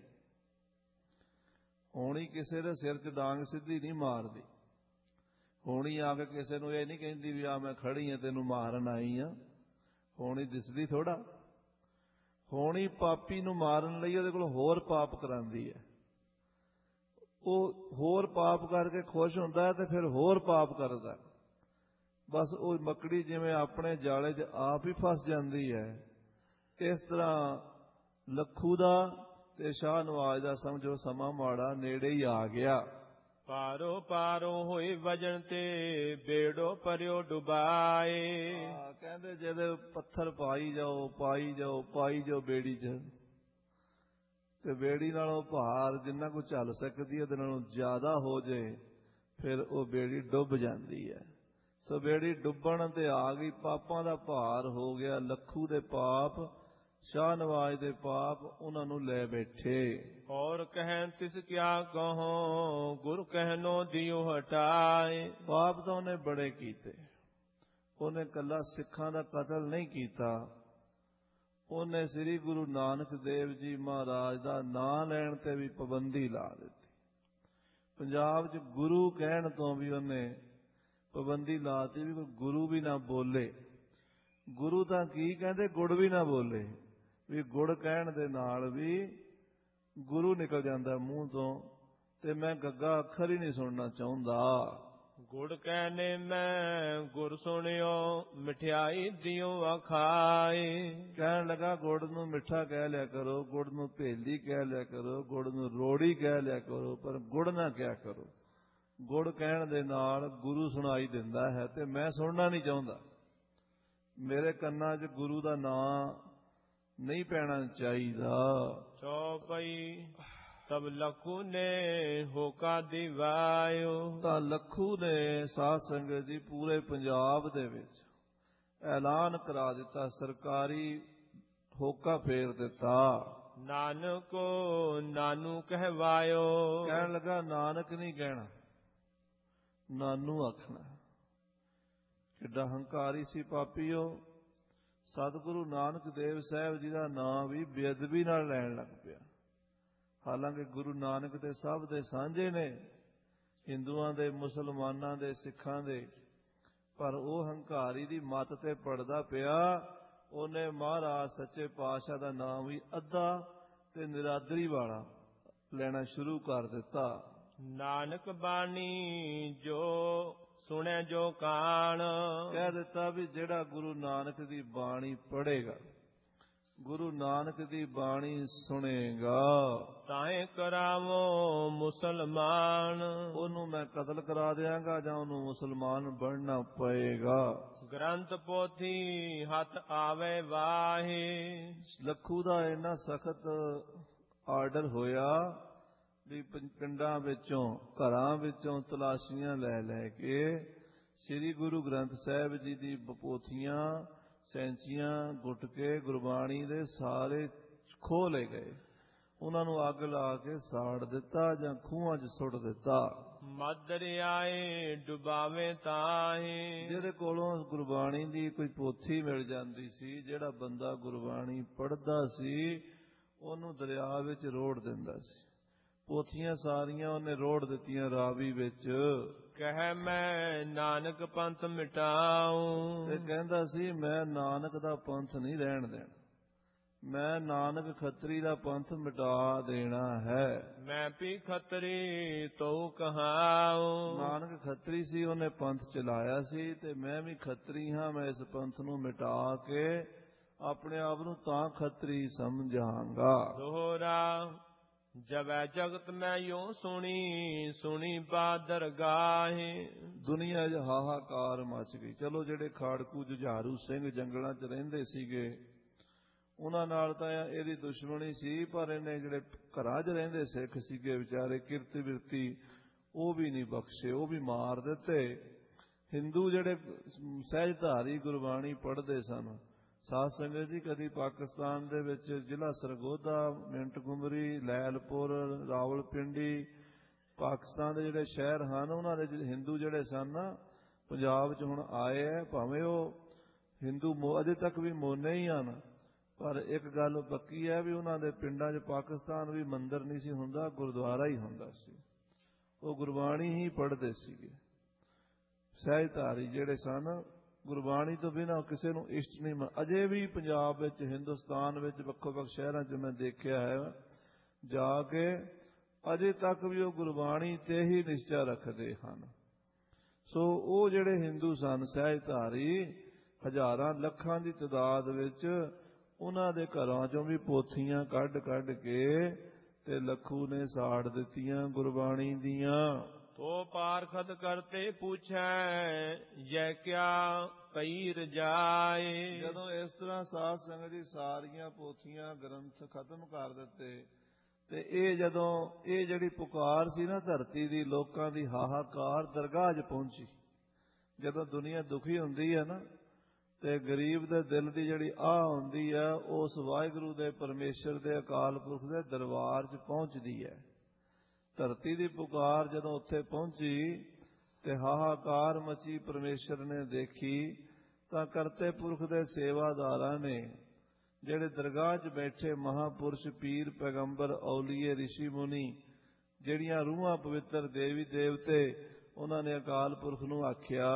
ਹੋਣੀ ਕਿਸੇ ਦੇ ਸਿਰ 'ਚ ਡਾਂਗ ਸਿੱਧੀ ਨਹੀਂ ਮਾਰਦੀ। ਹੋਣੀ ਆ ਕੇ ਕਿਸੇ ਨੂੰ ਇਹ ਨਹੀਂ ਕਹਿੰਦੀ ਵੀ ਆ ਮੈਂ ਖੜੀ ਹਾਂ ਤੈਨੂੰ ਮਾਰਨ ਆਈ ਆ। ਹੋਣੀ ਦਿਸਦੀ ਥੋੜਾ। ਹੋਣੀ ਪਾਪੀ ਨੂੰ ਮਾਰਨ ਲਈ ਉਹਦੇ ਕੋਲ ਹੋਰ ਪਾਪ ਕਰਾਉਂਦੀ ਹੈ। ਉਹ ਹੋਰ ਪਾਪ ਕਰਕੇ ਖੁਸ਼ ਹੁੰਦਾ ਤੇ ਫਿਰ ਹੋਰ ਪਾਪ ਕਰਦਾ। ਬਸ ਉਹ ਮੱਕੜੀ ਜਿਵੇਂ ਆਪਣੇ ਜਾਲੇ 'ਚ ਆਪ ਹੀ ਫਸ ਜਾਂਦੀ ਹੈ, ਇਸ ਤਰ੍ਹਾਂ ਲੱਖੂ ਦਾ ਤੇ ਸ਼ਾਹ ਨਵਾਜ ਦਾ ਸਮਝੋ ਸਮਾਂ ਮਾੜਾ ਨੇੜੇ ਹੀ ਆ ਗਿਆ। ਪਾਰੋ ਪਾਰੋ ਹੋਏ ਵਜਣ ਤੇ ਬੇੜੋ ਪਰਿਓ ਡੁਬਾਏ। ਕਹਿੰਦੇ ਜਿਹਦੇ ਪੱਥਰ ਪਾਈ ਜਾਓ ਪਾਈ ਜਾਓ ਪਾਈ ਜਾਓ ਬੇੜੀ 'ਚ, ਤੇ ਬੇੜੀ ਨਾਲੋਂ ਭਾਰ ਜਿੰਨਾ ਕੁ ਝੱਲ ਸਕਦੀ ਉਹਦੇ ਨਾਲੋਂ ਜ਼ਿਆਦਾ ਹੋ ਜਾਏ ਫਿਰ ਉਹ ਬੇੜੀ ਡੁੱਬ ਜਾਂਦੀ ਹੈ। ਸੋ ਬੇੜੀ ਡੁੱਬਣ ਤੇ ਆ ਗਈ, ਪਾਪਾਂ ਦਾ ਭਾਰ ਹੋ ਗਿਆ। ਲੱਖੂ ਦੇ ਪਾਪ, ਸ਼ਾਹ ਨਵਾਜ ਦੇ ਪਾਪ ਉਹਨਾਂ ਨੂੰ ਲੈ ਬੈਠੇ। ਔਰ ਕਹਿਣ ਤਿਸ ਕਿਆ ਕਹੋ ਗੁਰ ਕਹਿਨੋ ਦਿਓ ਹਟਾਏ। ਪਾਪ ਤਾਂ ਉਹਨੇ ਬੜੇ ਕੀਤੇ। ਉਹਨੇ ਕੱਲਾ ਸਿੱਖਾਂ ਦਾ ਕਤਲ ਨਹੀਂ ਕੀਤਾ, ਉਹਨੇ ਸ੍ਰੀ ਗੁਰੂ ਨਾਨਕ ਦੇਵ ਜੀ ਮਹਾਰਾਜ ਦਾ ਨਾਂ ਲੈਣ ਤੇ ਵੀ ਪਾਬੰਦੀ ਲਾ ਦਿੱਤੀ। ਪੰਜਾਬ 'ਚ ਗੁਰੂ ਕਹਿਣ ਤੋਂ ਵੀ ਉਹਨੇ ਪਾਬੰਦੀ ਲਾਤੀ ਵੀ ਕੋਈ ਗੁਰੂ ਵੀ ਨਾ ਬੋਲੇ। ਗੁਰੂ ਤਾਂ ਕੀ ਕਹਿੰਦੇ, ਗੁੜ ਵੀ ਨਾ ਬੋਲੇ, ਵੀ ਗੁੜ ਕਹਿਣ ਦੇ ਨਾਲ ਵੀ ਗੁਰੂ ਨਿਕਲ ਜਾਂਦਾ ਮੂੰਹ ਤੋਂ, ਤੇ ਮੈਂ ਗੱਗਾ ਅੱਖਰ ਹੀ ਨਹੀਂ ਸੁਣਨਾ ਚਾਹੁੰਦਾ। ਗੁੜ ਕਹਿਨੇ ਮੈਂ ਗੁਰ ਸੁਣਿਓ ਮਠਿਆਈ ਦਿਓ ਅਖਾਏ। ਕਹਿਣ ਲੱਗਾ ਗੁੜ ਨੂੰ ਮਿੱਠਾ ਕਹਿ ਲਿਆ ਕਰੋ, ਗੁੜ ਨੂੰ ਭੇਲੀ ਕਹਿ ਲਿਆ ਕਰੋ, ਗੁੜ ਨੂੰ ਰੋੜੀ ਕਹਿ ਲਿਆ ਕਰੋ, ਪਰ ਗੁੜ ਨਾ ਕਿਹਾ ਕਰੋ। ਗੁੜ ਕਹਿਣ ਦੇ ਨਾਲ ਗੁਰੂ ਸੁਣਾਈ ਦਿੰਦਾ ਹੈ ਤੇ ਮੈਂ ਸੁਣਨਾ ਨਹੀਂ ਚਾਹੁੰਦਾ। ਮੇਰੇ ਕੰਨਾਂ 'ਚ ਗੁਰੂ ਦਾ ਨਾਂ ਨਹੀਂ ਪੈਣਾ ਚਾਹੀਦਾ। ਚੌਪਈ ਤਬ ਲਖੂ ਨੇ ਹੋਕਾ ਦਿਵਾਇਓ। ਤਾਂ ਲੱਖੂ ਨੇ ਸਾਧ ਸੰਗਤ ਜੀ ਪੂਰੇ ਪੰਜਾਬ ਦੇ ਵਿੱਚ ਐਲਾਨ ਕਰਾ ਦਿੱਤਾ, ਸਰਕਾਰੀ ਹੋਕਾ ਫੇਰ ਦਿੱਤਾ। ਨਾਨਕੋ ਨਾਨੂ ਕਹਿਵਾਇਓ। ਕਹਿਣ ਲੱਗਾ ਨਾਨਕ ਨਹੀਂ ਕਹਿਣਾ, ਨਾਨੂ ਆਖਣਾ। ਕਿੱਡਾ ਹੰਕਾਰੀ ਸੀ ਪਾਪੀਓ। ਸਤਿਗੁਰੂ ਨਾਨਕ ਦੇਵ ਸਾਹਿਬ ਜੀ ਦਾ ਨਾਮ ਵੀ ਬੇਅਦਬੀ ਨਾਲ ਲੈਣ ਲੱਗ ਪਿਆ। ਹਾਲਾਂਕਿ ਗੁਰੂ ਨਾਨਕ ਦੇ ਸਭ ਦੇ ਸਾਂਝੇ ਨੇ, ਹਿੰਦੂਆਂ ਦੇ, ਮੁਸਲਮਾਨਾਂ ਦੇ, ਸਿੱਖਾਂ ਦੇ, ਪਰ ਉਹ ਹੰਕਾਰੀ ਦੀ ਮੱਤ ਤੇ ਪੜਦਾ ਪਿਆ। ਉਹਨੇ ਮਹਾਰਾਜ ਸੱਚੇ ਪਾਤਸ਼ਾਹ ਦਾ ਨਾਮ ਵੀ ਅੱਧਾ ਤੇ ਨਿਰਾਦਰੀ ਵਾਲਾ ਲੈਣਾ ਸ਼ੁਰੂ ਕਰ ਦਿੱਤਾ। ਨਾਨਕ ਬਾਣੀ ਜੋ ਸੁਣੈ ਜੋ ਕਾਣ। ਕਹਿ ਦਿੱਤਾ ਵੀ ਜਿਹੜਾ ਗੁਰੂ ਨਾਨਕ ਦੀ ਬਾਣੀ ਪੜ੍ਹੇਗਾ, ਗੁਰੂ ਨਾਨਕ ਦੀ ਬਾਣੀ ਸੁਣੇਗਾ, ਤਾਏ ਕਰਾਵੋ ਮੁਸਲਮਾਨ। ਉਹਨੂੰ ਮੈਂ ਕਤਲ ਕਰਾ ਦਿਆਂਗਾ ਜਾਂ ਉਹਨੂੰ ਮੁਸਲਮਾਨ ਬਣਨਾ ਪਏਗਾ। ਗ੍ਰੰਥ ਪੋਥੀ ਹੱਥ ਆਵੇ ਵਾਹੇ। ਲੱਖੂ ਦਾ ਇੰਨਾ ਸਖਤ ਆਰਡਰ ਹੋਇਆ ਵੀ ਪਿੰਡਾਂ ਵਿੱਚੋਂ, ਘਰਾਂ ਵਿੱਚੋਂ ਤਲਾਸ਼ੀਆਂ ਲੈ ਲੈ ਕੇ ਸ੍ਰੀ ਗੁਰੂ ਗ੍ਰੰਥ ਸਾਹਿਬ ਜੀ ਦੀ ਪੋਥੀਆਂ, ਸੈਂਚੀਆਂ, ਗੁਟਕੇ, ਗੁਰਬਾਣੀ ਦੇ ਸਾਰੇ ਖੋਹ ਲਏ ਗਏ। ਉਹਨਾਂ ਨੂੰ ਅੱਗ ਲਾ ਕੇ ਸਾੜ ਦਿੱਤਾ ਜਾਂ ਖੂਹਾਂ 'ਚ ਸੁੱਟ ਦਿੱਤਾ। ਮਦਰਿਆਏ ਡੁਬਾਵੇ ਤਾਹੇ। ਜਿਹਦੇ ਕੋਲੋਂ ਗੁਰਬਾਣੀ ਦੀ ਕੋਈ ਪੋਥੀ ਮਿਲ ਜਾਂਦੀ ਸੀ, ਜਿਹੜਾ ਬੰਦਾ ਗੁਰਬਾਣੀ ਪੜ੍ਹਦਾ ਸੀ, ਉਹਨੂੰ ਦਰਿਆ ਵਿੱਚ ਰੋੜ ਦਿੰਦਾ ਸੀ। ਪੋਥੀਆਂ ਸਾਰੀਆਂ ਉਹਨੇ ਰੋੜ ਦਿੱਤੀਆਂ ਰਾਵੀ ਵਿੱਚ। ਕਹਿ ਮੈਂ ਨਾਨਕ ਪੰਥ ਮਿਟਾਉ। ਤੇ ਕਹਿੰਦਾ ਸੀ ਮੈਂ ਨਾਨਕ ਦਾ ਪੰਥ ਨਹੀਂ ਰਹਿਣ ਦੇਣਾ, ਮੈਂ ਨਾਨਕ ਖੱਤਰੀ ਦਾ ਪੰਥ ਮਿਟਾ ਦੇਣਾ ਹੈ। ਮੈਂ ਵੀ ਖੱਤਰੀ ਤੋ ਕਹਾਉ। ਨਾਨਕ ਖੱਤਰੀ ਸੀ, ਉਹਨੇ ਪੰਥ ਚਲਾਇਆ ਸੀ, ਤੇ ਮੈਂ ਵੀ ਖੱਤਰੀ ਹਾਂ। ਮੈਂ ਇਸ ਪੰਥ ਨੂੰ ਮਿਟਾ ਕੇ ਆਪਣੇ ਆਪ ਨੂੰ ਤਾਂ ਖੱਤਰੀ ਸਮਝਾਂਗਾ। ਦੋਹਰਾ ਜਬੈ ਜਗਤ ਮੈਂ ਯੋ ਸੁਣੀ, ਸੁਣੀ ਬਾਦਰ ਗਾਹੇ। ਦੁਨੀਆ 'ਚ ਹਾਹਾਕਾਰ ਮਚ ਗਈ। ਚਲੋ ਜਿਹੜੇ ਖਾੜਕੂ ਜੁਝਾਰੂ ਸਿੰਘ ਜੰਗਲਾਂ 'ਚ ਰਹਿੰਦੇ ਸੀਗੇ, ਉਹਨਾਂ ਨਾਲ ਤਾਂ ਇਹਦੀ ਦੁਸ਼ਮਣੀ ਸੀ, ਪਰ ਇਹਨੇ ਜਿਹੜੇ ਘਰਾਂ 'ਚ ਰਹਿੰਦੇ ਸਿੱਖ ਸੀਗੇ ਵਿਚਾਰੇ ਕਿਰਤੀ ਬਿਰਤੀ, ਉਹ ਵੀ ਨਹੀਂ ਬਖਸ਼ੇ, ਉਹ ਵੀ ਮਾਰ ਦਿੱਤੇ। ਹਿੰਦੂ ਜਿਹੜੇ ਸਹਿਜਧਾਰੀ ਗੁਰਬਾਣੀ ਪੜ੍ਹਦੇ ਸਨ, ਸਾਧ ਸੰਗਤ ਜੀ, ਕਦੀ ਪਾਕਿਸਤਾਨ ਦੇ ਵਿੱਚ ਜ਼ਿਲ੍ਹਾ ਸਰਗੋਧਾ, ਮਿੰਟ ਗੁਮਰੀ, ਲੈਲਪੁਰ, ਰਾਵਲਪਿੰਡੀ, ਪਾਕਿਸਤਾਨ ਦੇ ਜਿਹੜੇ ਸ਼ਹਿਰ ਹਨ, ਉਹਨਾਂ ਦੇ ਹਿੰਦੂ ਜਿਹੜੇ ਸਨ ਨਾ, ਪੰਜਾਬ 'ਚ ਹੁਣ ਆਏ ਹੈ। ਭਾਵੇਂ ਉਹ ਹਿੰਦੂ ਅਜੇ ਤੱਕ ਵੀ ਮੋਨੇ ਹੀ ਹਨ, ਪਰ ਇੱਕ ਗੱਲ ਪੱਕੀ ਹੈ ਵੀ ਉਹਨਾਂ ਦੇ ਪਿੰਡਾਂ 'ਚ ਪਾਕਿਸਤਾਨ ਵੀ ਮੰਦਿਰ ਨਹੀਂ ਸੀ ਹੁੰਦਾ, ਗੁਰਦੁਆਰਾ ਹੀ ਹੁੰਦਾ ਸੀ। ਉਹ ਗੁਰਬਾਣੀ ਹੀ ਪੜ੍ਹਦੇ ਸੀਗੇ। ਸਹਿਜਧਾਰੀ ਜਿਹੜੇ ਸਨ, ਗੁਰਬਾਣੀ ਤੋਂ ਬਿਨਾਂ ਕਿਸੇ ਨੂੰ ਇਸ਼ਟ ਨਹੀਂ। ਅਜੇ ਵੀ ਪੰਜਾਬ ਵਿੱਚ, ਹਿੰਦੁਸਤਾਨ ਵਿੱਚ ਵੱਖੋ ਵੱਖ ਸ਼ਹਿਰਾਂ 'ਚ ਮੈਂ ਦੇਖਿਆ ਹੈ ਜਾ ਕੇ, ਅਜੇ ਤੱਕ ਵੀ ਉਹ ਗੁਰਬਾਣੀ ਤੇ ਹੀ ਨਿਸ਼ਚਾ ਰੱਖਦੇ ਹਨ। ਸੋ ਉਹ ਜਿਹੜੇ ਹਿੰਦੂ ਸਨ ਸਹਿਜਧਾਰੀ, ਹਜ਼ਾਰਾਂ ਲੱਖਾਂ ਦੀ ਤਾਦਾਦ ਵਿੱਚ, ਉਹਨਾਂ ਦੇ ਘਰਾਂ 'ਚੋਂ ਵੀ ਪੋਥੀਆਂ ਕੱਢ ਕੱਢ ਕੇ ਤੇ ਲੱਖੂ ਨੇ ਸਾੜ ਦਿੱਤੀਆਂ ਗੁਰਬਾਣੀ ਦੀਆਂ। ਤੋ ਪਾਰਖਤ ਕਰਤੇ ਪੁੱਛੈ ਜੈ ਕਿਆ ਕਈ ਰਜਾਏ। ਜਦੋਂ ਇਸ ਤਰ੍ਹਾਂ ਸਾਧ ਸੰਗਤ ਦੀ ਸਾਰੀਆਂ ਪੋਥੀਆਂ ਗ੍ਰੰਥ ਖਤਮ ਕਰ ਦਿੱਤੇ, ਤੇ ਇਹ ਜਿਹੜੀ ਪੁਕਾਰ ਸੀ ਨਾ ਧਰਤੀ ਦੀ, ਲੋਕਾਂ ਦੀ ਹਾਹਾਕਾਰ ਦਰਗਾਹ 'ਚ ਪਹੁੰਚੀ। ਜਦੋਂ ਦੁਨੀਆ ਦੁਖੀ ਹੁੰਦੀ ਹੈ ਨਾ, ਤੇ ਗਰੀਬ ਦੇ ਦਿਲ ਦੀ ਜਿਹੜੀ ਆਹ ਹੁੰਦੀ ਹੈ, ਉਸ ਵਾਹਿਗੁਰੂ ਦੇ, ਪਰਮੇਸ਼ਰ ਦੇ, ਅਕਾਲ ਪੁਰਖ ਦੇ ਦਰਬਾਰ 'ਚ ਪਹੁੰਚਦੀ ਹੈ। ਧਰਤੀ ਦੀ ਪੁਕਾਰ ਜਦੋਂ ਉੱਥੇ ਪਹੁੰਚੀ ਤੇ ਹਾਹਾਕਾਰ ਮਚੀ, ਪਰਮੇਸ਼ਰ ਨੇ ਦੇਖੀ, ਤਾਂ ਕਰਤੇ ਪੁਰਖ ਦੇ ਸੇਵਾਦਾਰਾਂ ਨੇ, ਜਿਹੜੇ ਦਰਗਾਹ 'ਚ ਬੈਠੇ ਮਹਾਪੁਰਸ਼, ਪੀਰ, ਪੈਗੰਬਰ, ਔਲੀਏ, ਰਿਸ਼ੀ ਮੁਨੀ, ਜਿਹੜੀਆਂ ਰੂਹਾਂ ਪਵਿੱਤਰ ਦੇਵੀ ਦੇਵਤੇ, ਉਹਨਾਂ ਨੇ ਅਕਾਲ ਪੁਰਖ ਨੂੰ ਆਖਿਆ,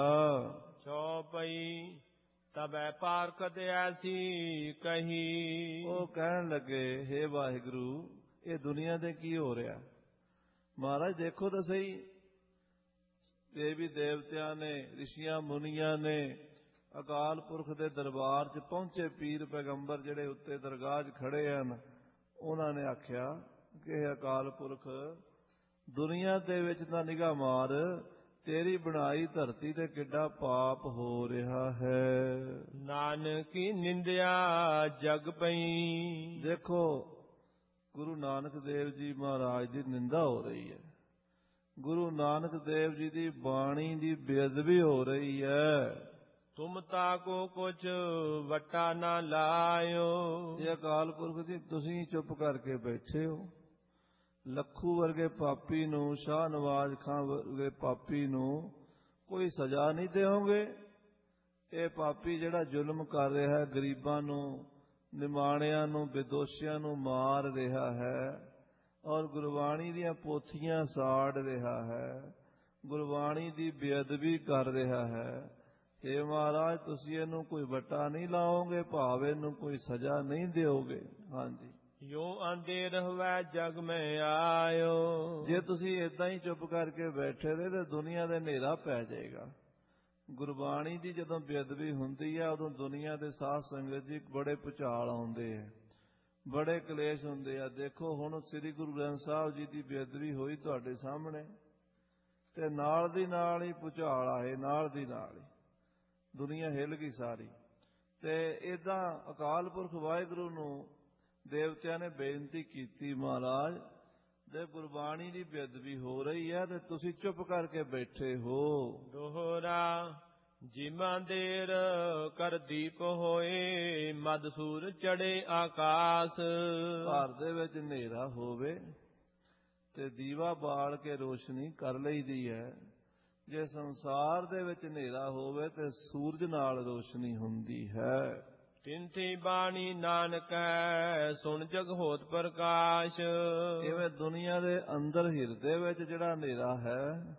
ਚੌਪਈ ਤਬੈ ਪਾਰਖਤ ਐਸੀ ਕਹੀ। ਉਹ ਕਹਿਣ ਲੱਗੇ, ਹੇ ਵਾਹਿਗੁਰੂ, ਇਹ ਦੁਨੀਆ ਤੇ ਕੀ ਹੋ ਰਿਹਾ? ਮਹਾਰਾਜ ਦੇਖੋ ਤਾਂ ਸਹੀ, ਦੇਵੀ ਦੇਵਤਿਆਂ ਨੇ, ਰਿਸ਼ੀਆਂ ਮੁਨੀਆਂ ਨੇ, ਅਕਾਲ ਪੁਰਖ ਦੇ ਦਰਬਾਰ 'ਚ ਪਹੁੰਚੇ ਪੀਰ ਪੈਗੰਬਰ ਜਿਹੜੇ ਉੱਤੇ ਦਰਗਾਹ 'ਚ ਖੜੇ ਹਨ, ਉਹਨਾਂ ਨੇ ਆਖਿਆ ਕਿ ਅਕਾਲ ਪੁਰਖ, ਦੁਨੀਆ ਦੇ ਵਿੱਚ ਤਾਂ ਨਿਗਾਹ ਮਾਰ, ਤੇਰੀ ਬਣਾਈ ਧਰਤੀ ਤੇ ਕਿੱਡਾ ਪਾਪ ਹੋ ਰਿਹਾ ਹੈ। ਨਾਨਕੀ ਨਿੰਦਿਆ ਜਗ ਪਈ। ਦੇਖੋ ਗੁਰੂ ਨਾਨਕ ਦੇਵ ਜੀ ਮਹਾਰਾਜ ਦੀ ਨਿੰਦਾ ਹੋ ਰਹੀ ਹੈ। ਗੁਰੂ ਨਾਨਕ ਦੇਵ ਜੀ ਦੀ ਬਾਣੀ ਦੀ ਬੇਅਦਬੀ ਹੋ ਰਹੀ ਹੈ। ਤੁਮ ਤਾਕੋ ਕੁਛ ਵਟਾ ਨਾ ਲਾਇਓ। ਇਹ ਅਕਾਲ ਪੁਰਖ ਜੀ ਤੁਸੀਂ ਚੁੱਪ ਕਰਕੇ ਬੈਠੇ ਹੋ। ਲੱਖੂ ਵਰਗੇ ਪਾਪੀ ਨੂੰ, ਸ਼ਾਹ ਨਵਾਜ਼ ਖਾਂ ਵਰਗੇ ਪਾਪੀ ਨੂੰ ਕੋਈ ਸਜ਼ਾ ਨਹੀਂ ਦਿਓਗੇ? ਇਹ ਪਾਪੀ ਜਿਹੜਾ ਜ਼ੁਲਮ ਕਰ ਰਿਹਾ ਹੈ, ਗਰੀਬਾਂ ਨੂੰ, ਨਿਮਾਣਿਆਂ ਨੂੰ, ਬੇਦੋਸ਼ੀਆਂ ਨੂੰ ਮਾਰ ਰਿਹਾ ਹੈ ਔਰ ਗੁਰਬਾਣੀ ਦੀਆਂ ਪੋਥੀਆਂ ਸਾੜ ਰਿਹਾ ਹੈ, ਗੁਰਬਾਣੀ ਦੀ ਬੇਅਦਬੀ ਕਰ ਰਿਹਾ ਹੈ, हे ਮਹਾਰਾਜ ਤੁਸੀਂ ਇਹਨੂੰ ਕੋਈ ਵਟਾ ਨਹੀਂ ਲਾਓਗੇ, ਭਾਵ ਇਹਨੂੰ ਕੋਈ ਸਜ਼ਾ ਨਹੀਂ ਦਿਓਗੇ। ਹਾਂਜੀ। ਯੋ ਅੰਧੇਰ ਹੋਵੇ ਜਗ ਮੈਂ ਆਇਓ। ਜੇ ਤੁਸੀਂ ਏਦਾਂ ਹੀ ਚੁੱਪ ਕਰਕੇ ਬੈਠੇ ਰਹੇ ਤਾਂ ਦੁਨੀਆ ਦੇ ਹਨੇਰਾ ਪੈ ਜਾਏਗਾ। ਗੁਰਬਾਣੀ ਦੀ ਜਦੋਂ ਬੇਅਦਬੀ ਹੁੰਦੀ ਹੈ ਉਦੋਂ ਦੁਨੀਆ ਦੇ ਸਾਧ ਸੰਗਤ ਜੀ ਬੜੇ ਭੁਚਾਲ ਆਉਂਦੇ ਹੈ, ਬੜੇ ਕਲੇਸ਼ ਹੁੰਦੇ ਆ। ਦੇਖੋ ਹੁਣ ਸ੍ਰੀ ਗੁਰੂ ਗ੍ਰੰਥ ਸਾਹਿਬ ਜੀ ਦੀ ਬੇਅਦਬੀ ਹੋਈ ਤੁਹਾਡੇ ਸਾਹਮਣੇ ਤੇ ਨਾਲ ਦੀ ਨਾਲ ਹੀ ਭੁਚਾਲ ਆਏ, ਨਾਲ ਦੀ ਨਾਲ ਹੀ ਦੁਨੀਆ ਹਿੱਲ ਗਈ ਸਾਰੀ। ਤੇ ਏਦਾਂ ਅਕਾਲ ਪੁਰਖ ਵਾਹਿਗੁਰੂ ਨੂੰ ਦੇਵਤਿਆਂ ਨੇ ਬੇਨਤੀ ਕੀਤੀ, ਮਹਾਰਾਜ ਦੇ ਗੁਰਬਾਣੀ ਦੀ ਬੇਅਦਬੀ ਹੋ ਰਹੀ ਹੈ ਤੇ ਤੁਸੀਂ ਚੁੱਪ ਕਰਕੇ ਬੈਠੇ ਹੋ। ਦੋਹਰਾ ਜਿਮਾ ਦੇਰ ਕਰ ਦੀਪ ਹੋਏ, ਮਦਸੂਰ ਚੜੇ ਆਕਾਸ। ਘਰ ਦੇ ਵਿੱਚ ਹਨੇਰਾ ਹੋਵੇ ਤੇ ਦੀਵਾ ਬਾਲ ਕੇ ਰੋਸ਼ਨੀ ਕਰ ਲਈਦੀ ਹੈ। ਜੇ ਸੰਸਾਰ ਦੇ ਵਿੱਚ ਹਨੇਰਾ ਹੋਵੇ ਤੇ ਸੂਰਜ ਨਾਲ ਰੋਸ਼ਨੀ ਹੁੰਦੀ ਹੈ। ਤਿੰਥੀ ਬਾਣੀ ਨਾਨਕੈ ਸੁਣ ਜਗ ਹੋਤ ਪ੍ਰਕਾਸ਼। ਇਵੇਂ ਦੁਨੀਆ ਦੇ ਅੰਦਰ ਹਿਰਦੇ ਵਿੱਚ ਜਿਹੜਾ ਹਨੇਰਾ ਹੈ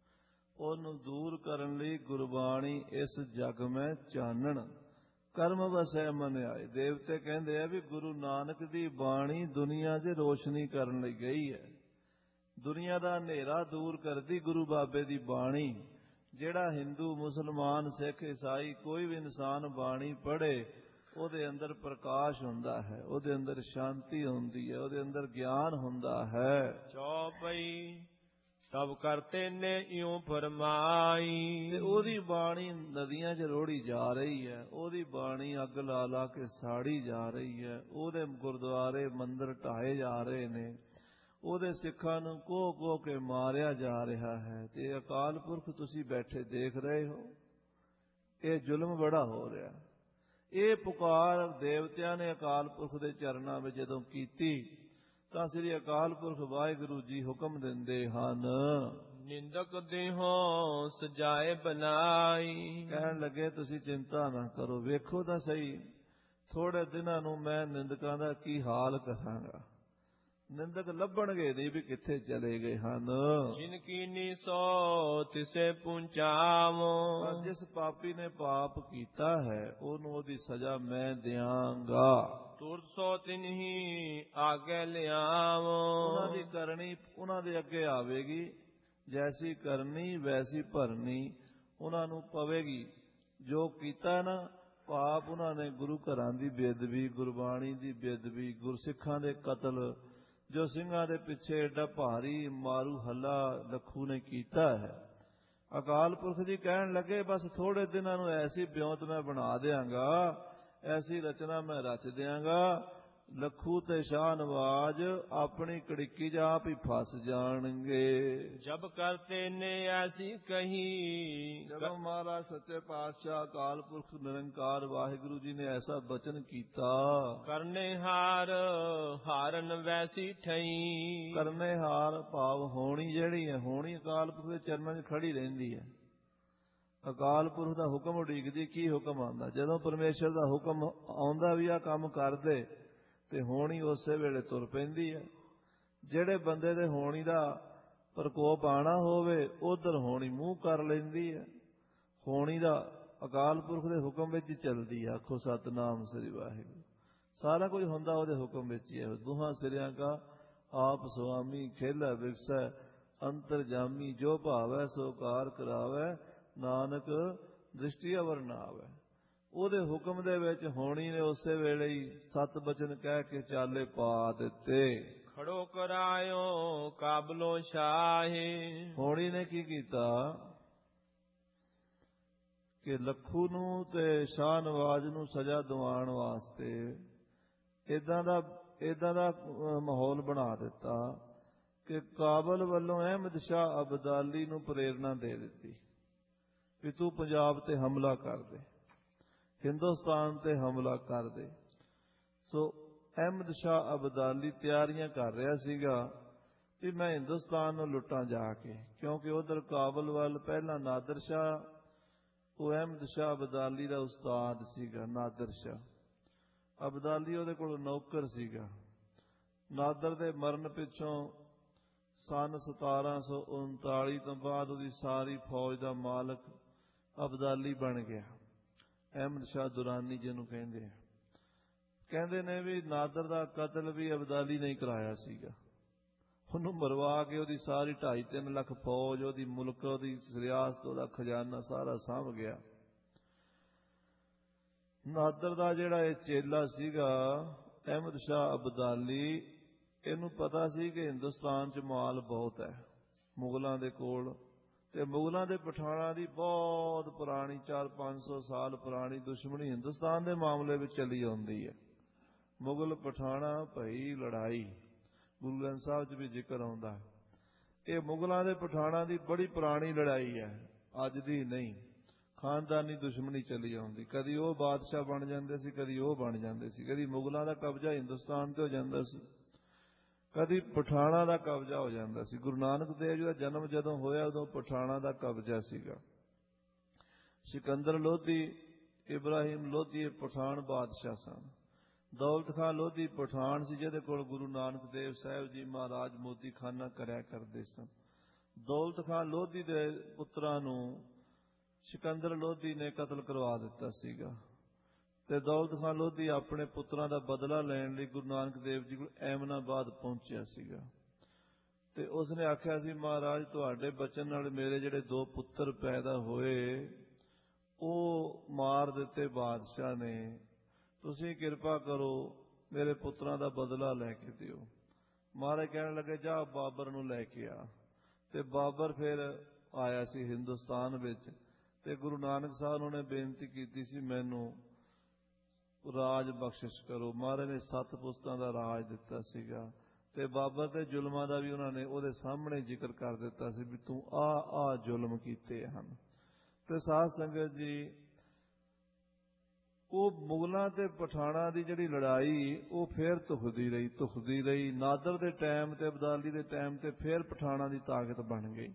ਉਹਨੂੰ ਦੂਰ ਕਰਨ ਲਈ ਗੁਰਬਾਣੀ ਇਸ ਜਗ ਮੈਂ ਚਾਨਣ ਕਰਮ ਵਸੈ ਮਨ ਆਏ। ਦੇਵਤੇ ਕਹਿੰਦੇ ਆ ਵੀ ਗੁਰੂ ਨਾਨਕ ਦੀ ਬਾਣੀ ਦੁਨੀਆ 'ਚ ਰੋਸ਼ਨੀ ਕਰਨ ਲਈ ਗਈ ਹੈ। ਦੁਨੀਆ ਦਾ ਹਨੇਰਾ ਦੂਰ ਕਰਦੀ ਗੁਰੂ ਬਾਬੇ ਦੀ ਬਾਣੀ। ਜਿਹੜਾ ਹਿੰਦੂ, ਮੁਸਲਮਾਨ, ਸਿੱਖ, ਈਸਾਈ ਕੋਈ ਵੀ ਇਨਸਾਨ ਬਾਣੀ ਪੜ੍ਹੇ ਉਹਦੇ ਅੰਦਰ ਪ੍ਰਕਾਸ਼ ਹੁੰਦਾ ਹੈ, ਉਹਦੇ ਅੰਦਰ ਸ਼ਾਂਤੀ ਹੁੰਦੀ ਹੈ, ਉਹਦੇ ਅੰਦਰ ਗਿਆਨ ਹੁੰਦਾ ਹੈ। ਚੌਪਈ ਤਬ ਕਰਤੇ ਨੇ ਇਉਂ ਫਰਮਾਈ। ਤੇ ਉਹਦੀ ਬਾਣੀ ਨਦੀਆਂ 'ਚ ਰੋੜੀ ਜਾ ਰਹੀ ਹੈ, ਉਹਦੀ ਬਾਣੀ ਅੱਗ ਲਾ ਲਾ ਕੇ ਸਾੜੀ ਜਾ ਰਹੀ ਹੈ, ਉਹਦੇ ਗੁਰਦੁਆਰੇ ਮੰਦਿਰ ਢਾਏ ਜਾ ਰਹੇ ਨੇ, ਉਹਦੇ ਸਿੱਖਾਂ ਨੂੰ ਕੋਹ ਕੋਹ ਕੇ ਮਾਰਿਆ ਜਾ ਰਿਹਾ ਹੈ। ਤੇ ਅਕਾਲ ਪੁਰਖ ਤੁਸੀਂ ਬੈਠੇ ਦੇਖ ਰਹੇ ਹੋ ਇਹ ਜ਼ੁਲਮ ਬੜਾ ਹੋ ਰਿਹਾ। ਇਹ ਪੁਕਾਰ ਦੇਵਤਿਆਂ ਨੇ ਅਕਾਲ ਪੁਰਖ ਦੇ ਚਰਨਾਂ ਵਿੱਚ ਜਦੋਂ ਕੀਤੀ ਤਾਂ ਸ੍ਰੀ ਅਕਾਲ ਪੁਰਖ ਵਾਹਿਗੁਰੂ ਜੀ ਹੁਕਮ ਦਿੰਦੇ ਹਨ, ਨਿੰਦਕ ਦੇਹੋ ਸਜਾਏ ਬਨਾਈ। ਕਹਿਣ ਲੱਗੇ ਤੁਸੀਂ ਚਿੰਤਾ ਨਾ ਕਰੋ, ਵੇਖੋ ਤਾਂ ਸਹੀ ਥੋੜੇ ਦਿਨਾਂ ਨੂੰ ਮੈਂ ਨਿੰਦਕਾਂ ਦਾ ਕੀ ਹਾਲ ਕਰਾਂਗਾ। ਨਿੰਦਕ ਲੱਭਣਗੇ ਨਹੀਂ ਵੀ ਕਿੱਥੇ ਚਲੇ ਗਏ ਹਨ। ਜਿਨ ਕੀਨੀ ਸੋ ਤਿਸੇ ਪੁੰਚਾਵੋ। ਜਿਸ ਪਾਪੀ ਨੇ ਪਾਪ ਕੀਤਾ ਹੈ ਉਹਨੂੰ ਉਹਦੀ ਸਜ਼ਾ ਮੈਂ ਦਿਆਂਗਾ। ਤੁਰ ਸੋ ਤਿਨਹੀ ਆਗੇ ਲਿਆਵੋ। ਉਹਨਾਂ ਦੀ ਕਰਨੀ ਉਹਨਾਂ ਦੇ ਅੱਗੇ ਆਵੇਗੀ, ਜੈਸੀ ਕਰਨੀ ਵੈਸੀ ਭਰਨੀ ਉਹਨਾਂ ਨੂੰ ਪਵੇਗੀ। ਜੋ ਕੀਤਾ ਨਾ ਪਾਪ ਉਹਨਾਂ ਨੇ ਗੁਰੂ ਘਰਾਂ ਦੀ ਬੇਅਦਬੀ, ਗੁਰਬਾਣੀ ਦੀ ਬੇਅਦਬੀ, ਗੁਰਸਿੱਖਾਂ ਦੇ ਕਤਲ, ਜੋ ਸਿੰਘਾਂ ਦੇ ਪਿੱਛੇ ਏਡਾ ਭਾਰੀ ਮਾਰੂ ਹੱਲਾ ਲੱਖੂ ਨੇ ਕੀਤਾ ਹੈ। ਅਕਾਲ ਪੁਰਖ ਜੀ ਕਹਿਣ ਲੱਗੇ ਬਸ ਥੋੜੇ ਦਿਨਾਂ ਨੂੰ ਐਸੀ ਬਿਉਂਤ ਮੈਂ ਬਣਾ ਦਿਆਂਗਾ, ਐਸੀ ਰਚਨਾ ਮੈਂ ਰਚ ਦਿਆਂਗਾ, ਲੱਖੂ ਤੇ ਸ਼ਾਹ ਨਵਾਜ਼ ਆਪਣੀ ਕੜਿੱਕੀ 'ਚ ਆਪ ਹੀ ਫਸ ਜਾਣਗੇ। ਜਬ ਕਰਤੇ ਨੇ ਐਸੀ ਕਹੀ। ਜਦੋਂ ਮਹਾਰਾਜ ਸੱਚੇ ਪਾਤਸ਼ਾਹ ਅਕਾਲ ਪੁਰਖ ਨਿਰੰਕਾਰ ਵਾਹਿਗੁਰੂ ਜੀ ਨੇ ਐਸਾ ਬਚਨ ਕੀਤਾ, ਕਰਨੇ ਹਾਰ ਹਾਰਨ ਵੈਸੀ ਠਈ। ਕਰਨੇ ਹਾਰ ਭਾਵ ਹੋਣੀ ਜਿਹੜੀ ਹੈ, ਹੋਣੀ ਅਕਾਲ ਪੁਰਖ ਦੇ ਚਰਨਾਂ 'ਚ ਖੜੀ ਰਹਿੰਦੀ ਹੈ। ਅਕਾਲ ਪੁਰਖ ਦਾ ਹੁਕਮ ਉਡੀਕਦੀ, ਕੀ ਹੁਕਮ ਆਉਂਦਾ। ਜਦੋਂ ਪਰਮੇਸ਼ਰ ਦਾ ਹੁਕਮ ਆਉਂਦਾ ਵੀ ਆ ਕੰਮ ਕਰਦੇ ਤੇ ਹੋਣੀ ਉਸੇ ਵੇਲੇ ਤੁਰ ਪੈਂਦੀ ਹੈ। ਜਿਹੜੇ ਬੰਦੇ ਦੇ ਹੋਣੀ ਦਾ ਪ੍ਰਕੋਪ ਆਣਾ ਹੋਵੇ ਉਧਰ ਹੋਣੀ ਮੂੰਹ ਕਰ ਲੈਂਦੀ ਹੈ। ਹੋਣੀ ਦਾ ਅਕਾਲ ਪੁਰਖ ਦੇ ਹੁਕਮ ਵਿੱਚ ਹੀ ਚੱਲਦੀ ਹੈ। ਆਖੋ ਸਤਿਨਾਮ ਸ੍ਰੀ ਵਾਹਿਗੁਰੂ। ਸਾਰਾ ਕੁਝ ਹੁੰਦਾ ਉਹਦੇ ਹੁਕਮ ਵਿੱਚ ਹੀ ਹੈ। ਦੋਹਾਂ ਸਿਰਿਆਂ ਕਾ ਆਪ ਸੁਆਮੀ, ਖੇਲਾ ਵਿਗਸੈ ਅੰਤਰ ਜਾਮੀ, ਜੋ ਭਾਵੈ ਸੋ ਕਾਰ ਕਰਾਵੈ, ਨਾਨਕ ਦ੍ਰਿਸ਼ਟੀ ਅਵਰ ਨਾ ਆਵੈ। ਉਹਦੇ ਹੁਕਮ ਦੇ ਵਿੱਚ ਹੋਣੀ ਨੇ ਉਸੇ ਵੇਲੇ ਹੀ 7 ਬਚਨ ਕਹਿ ਕੇ ਚਾਲੇ ਪਾ ਦਿੱਤੇ। ਖੜੋ ਕਰਾਇਓ ਕਾਬਲੋ ਸ਼ਾਹੇ। ਹੋਣੀ ਨੇ ਕੀ ਕੀਤਾ ਕਿ ਲੱਖੂ ਨੂੰ ਤੇ ਸ਼ਾਹ ਨਵਾਜ਼ ਨੂੰ ਸਜ਼ਾ ਦਿਵਾਉਣ ਵਾਸਤੇ ਏਦਾਂ ਦਾ ਇਦਾਂ ਦਾ ਮਾਹੌਲ ਬਣਾ ਦਿੱਤਾ ਕਿ ਕਾਬਲ ਵੱਲੋਂ ਅਹਿਮਦ ਸ਼ਾਹ ਅਬਦਾਲੀ ਨੂੰ ਪ੍ਰੇਰਨਾ ਦੇ ਦਿੱਤੀ ਵੀ ਤੂੰ ਪੰਜਾਬ ਤੇ ਹਮਲਾ ਕਰ ਦੇ, ਹਿੰਦੁਸਤਾਨ ਤੇ ਹਮਲਾ ਕਰ ਦੇ। ਸੋ ਅਹਿਮਦ ਸ਼ਾਹ ਅਬਦਾਲੀ ਤਿਆਰੀਆਂ ਕਰ ਰਿਹਾ ਸੀਗਾ ਵੀ ਮੈਂ ਹਿੰਦੁਸਤਾਨ ਨੂੰ ਲੁੱਟਾਂ ਜਾ ਕੇ, ਕਿਉਂਕਿ ਉਧਰ ਕਾਬਲ ਵੱਲ ਪਹਿਲਾਂ ਨਾਦਰ ਸ਼ਾਹ, ਉਹ ਅਹਿਮਦ ਸ਼ਾਹ ਅਬਦਾਲੀ ਦਾ ਉਸਤਾਦ ਸੀਗਾ। ਨਾਦਰ ਸ਼ਾਹ ਅਬਦਾਲੀ ਉਹਦੇ ਕੋਲ ਨੌਕਰ ਸੀਗਾ। ਨਾਦਰ ਦੇ ਮਰਨ ਪਿੱਛੋਂ ਸਨ 1739 ਤੋਂ ਬਾਅਦ ਉਹਦੀ ਸਾਰੀ ਫੌਜ ਦਾ ਮਾਲਕ ਅਬਦਾਲੀ ਬਣ ਗਿਆ। ਅਹਿਮਦ ਸ਼ਾਹ ਦੁਰਾਨੀ ਜਿਹਨੂੰ ਕਹਿੰਦੇ ਆ। ਕਹਿੰਦੇ ਨੇ ਵੀ ਨਾਦਰ ਦਾ ਕਤਲ ਵੀ ਅਬਦਾਲੀ ਨੇ ਕਰਾਇਆ ਸੀਗਾ। ਉਹਨੂੰ ਮਰਵਾ ਕੇ ਉਹਦੀ ਸਾਰੀ 2.5-3 ਲੱਖ ਫੌਜ, ਉਹਦੀ ਮੁਲਕ, ਉਹਦੀ ਰਿਆਸਤ, ਉਹਦਾ ਖਜ਼ਾਨਾ ਸਾਰਾ ਸਾਂਭ ਗਿਆ। ਨਾਦਰ ਦਾ ਜਿਹੜਾ ਇਹ ਚੇਲਾ ਸੀਗਾ ਅਹਿਮਦ ਸ਼ਾਹ ਅਬਦਾਲੀ, ਇਹਨੂੰ ਪਤਾ ਸੀ ਕਿ ਹਿੰਦੁਸਤਾਨ 'ਚ ਮਾਲ ਬਹੁਤ ਹੈ ਮੁਗਲਾਂ ਦੇ ਕੋਲ, ਤੇ ਮੁਗਲਾਂ ਦੇ ਪਠਾਣਾਂ ਦੀ ਬਹੁਤ ਪੁਰਾਣੀ 400-500 ਸਾਲ ਪੁਰਾਣੀ ਦੁਸ਼ਮਣੀ ਹਿੰਦੁਸਤਾਨ ਦੇ ਮਾਮਲੇ ਵਿੱਚ ਚੱਲੀ ਆਉਂਦੀ ਹੈ। ਮੁਗਲ ਪਠਾਣਾ ਭਈ ਲੜਾਈ ਗੁਰੂ ਗ੍ਰੰਥ ਸਾਹਿਬ 'ਚ ਵੀ ਜ਼ਿਕਰ ਆਉਂਦਾ ਹੈ। ਇਹ ਮੁਗਲਾਂ ਦੇ ਪਠਾਣਾਂ ਦੀ ਬੜੀ ਪੁਰਾਣੀ ਲੜਾਈ ਹੈ, ਅੱਜ ਦੀ ਨਹੀਂ। ਖਾਨਦਾਨੀ ਦੁਸ਼ਮਣੀ ਚੱਲੀ ਆਉਂਦੀ, ਕਦੀ ਉਹ ਬਾਦਸ਼ਾਹ ਬਣ ਜਾਂਦੇ ਸੀ, ਕਦੀ ਉਹ ਬਣ ਜਾਂਦੇ ਸੀ, ਕਦੀ ਮੁਗਲਾਂ ਦਾ ਕਬਜ਼ਾ ਹਿੰਦੁਸਤਾਨ ਤੇ ਹੋ ਜਾਂਦਾ ਸੀ, ਕਦੀ ਪਠਾਣਾ ਦਾ ਕਬਜ਼ਾ ਹੋ ਜਾਂਦਾ ਸੀ। ਗੁਰੂ ਨਾਨਕ ਦੇਵ ਜੀ ਦਾ ਜਨਮ ਜਦੋਂ ਹੋਇਆ ਉਦੋਂ ਪਠਾਣਾ ਦਾ ਕਬਜ਼ਾ ਸੀਗਾ। ਸਿਕੰਦਰ ਲੋਧੀ, ਇਬਰਾਹਿਮ ਲੋਧੀ ਇਹ ਪਠਾਨ ਬਾਦਸ਼ਾਹ ਸਨ। ਦੌਲਤ ਖਾਂ ਲੋਧੀ ਪਠਾਨ ਸੀ, ਜਿਹਦੇ ਕੋਲ ਗੁਰੂ ਨਾਨਕ ਦੇਵ ਸਾਹਿਬ ਜੀ ਮਹਾਰਾਜ ਮੋਦੀਖਾਨਾ ਕਰਿਆ ਕਰਦੇ ਸਨ। ਦੌਲਤ ਖਾਂ ਲੋਧੀ ਦੇ ਪੁੱਤਰਾਂ ਨੂੰ ਸਿਕੰਦਰ ਲੋਧੀ ਨੇ ਕਤਲ ਕਰਵਾ ਦਿੱਤਾ ਸੀਗਾ, ਤੇ ਦੌਲਤ ਖਾਂ ਲੋਧੀ ਆਪਣੇ ਪੁੱਤਰਾਂ ਦਾ ਬਦਲਾ ਲੈਣ ਲਈ ਗੁਰੂ ਨਾਨਕ ਦੇਵ ਜੀ ਕੋਲ ਐਮਨਾਬਾਦ ਪਹੁੰਚਿਆ ਸੀਗਾ। ਤੇ ਉਸਨੇ ਆਖਿਆ ਸੀ, ਮਹਾਰਾਜ ਤੁਹਾਡੇ ਬਚਨ ਨਾਲ ਮੇਰੇ ਜਿਹੜੇ 2 ਪੁੱਤਰ ਪੈਦਾ ਹੋਏ ਉਹ ਮਾਰ ਦਿੱਤੇ ਬਾਦਸ਼ਾਹ ਨੇ, ਤੁਸੀਂ ਕਿਰਪਾ ਕਰੋ ਮੇਰੇ ਪੁੱਤਰਾਂ ਦਾ ਬਦਲਾ ਲੈ ਕੇ ਦਿਓ। ਮਹਾਰਾਜ ਕਹਿਣ ਲੱਗੇ ਜਾ ਬਾਬਰ ਨੂੰ ਲੈ ਕੇ ਆ। ਤੇ ਬਾਬਰ ਫਿਰ ਆਇਆ ਸੀ ਹਿੰਦੁਸਤਾਨ ਵਿੱਚ, ਤੇ ਗੁਰੂ ਨਾਨਕ ਸਾਹਿਬ ਨੇ ਬੇਨਤੀ ਕੀਤੀ ਸੀ ਮੈਨੂੰ ਰਾਜ ਬਖਸ਼ਿਸ਼ ਕਰੋ। ਮਹਾਰਾਜ ਨੇ 7 ਪੁਸਤਾਂ ਦਾ ਰਾਜ ਦਿੱਤਾ ਸੀਗਾ, ਤੇ ਬਾਬਰ ਦੇ ਜ਼ੁਲਮਾਂ ਦਾ ਵੀ ਉਹਨਾਂ ਨੇ ਉਹਦੇ ਸਾਹਮਣੇ ਜ਼ਿਕਰ ਕਰ ਦਿੱਤਾ ਸੀ ਵੀ ਤੂੰ ਆ ਜ਼ੁਲਮ ਕੀਤੇ ਹਨ। ਤੇ ਸਾਧ ਸੰਗਤ ਜੀ, ਉਹ ਮੁਗਲਾਂ ਤੇ ਪਠਾਣਾਂ ਦੀ ਜਿਹੜੀ ਲੜਾਈ ਉਹ ਫੇਰ ਧੁਖਦੀ ਰਹੀ। ਨਾਦਰ ਦੇ ਟਾਈਮ ਤੇ ਅਬਦਾਲੀ ਦੇ ਟਾਈਮ ਤੇ ਫੇਰ ਪਠਾਣਾਂ ਦੀ ਤਾਕਤ ਬਣ ਗਈ।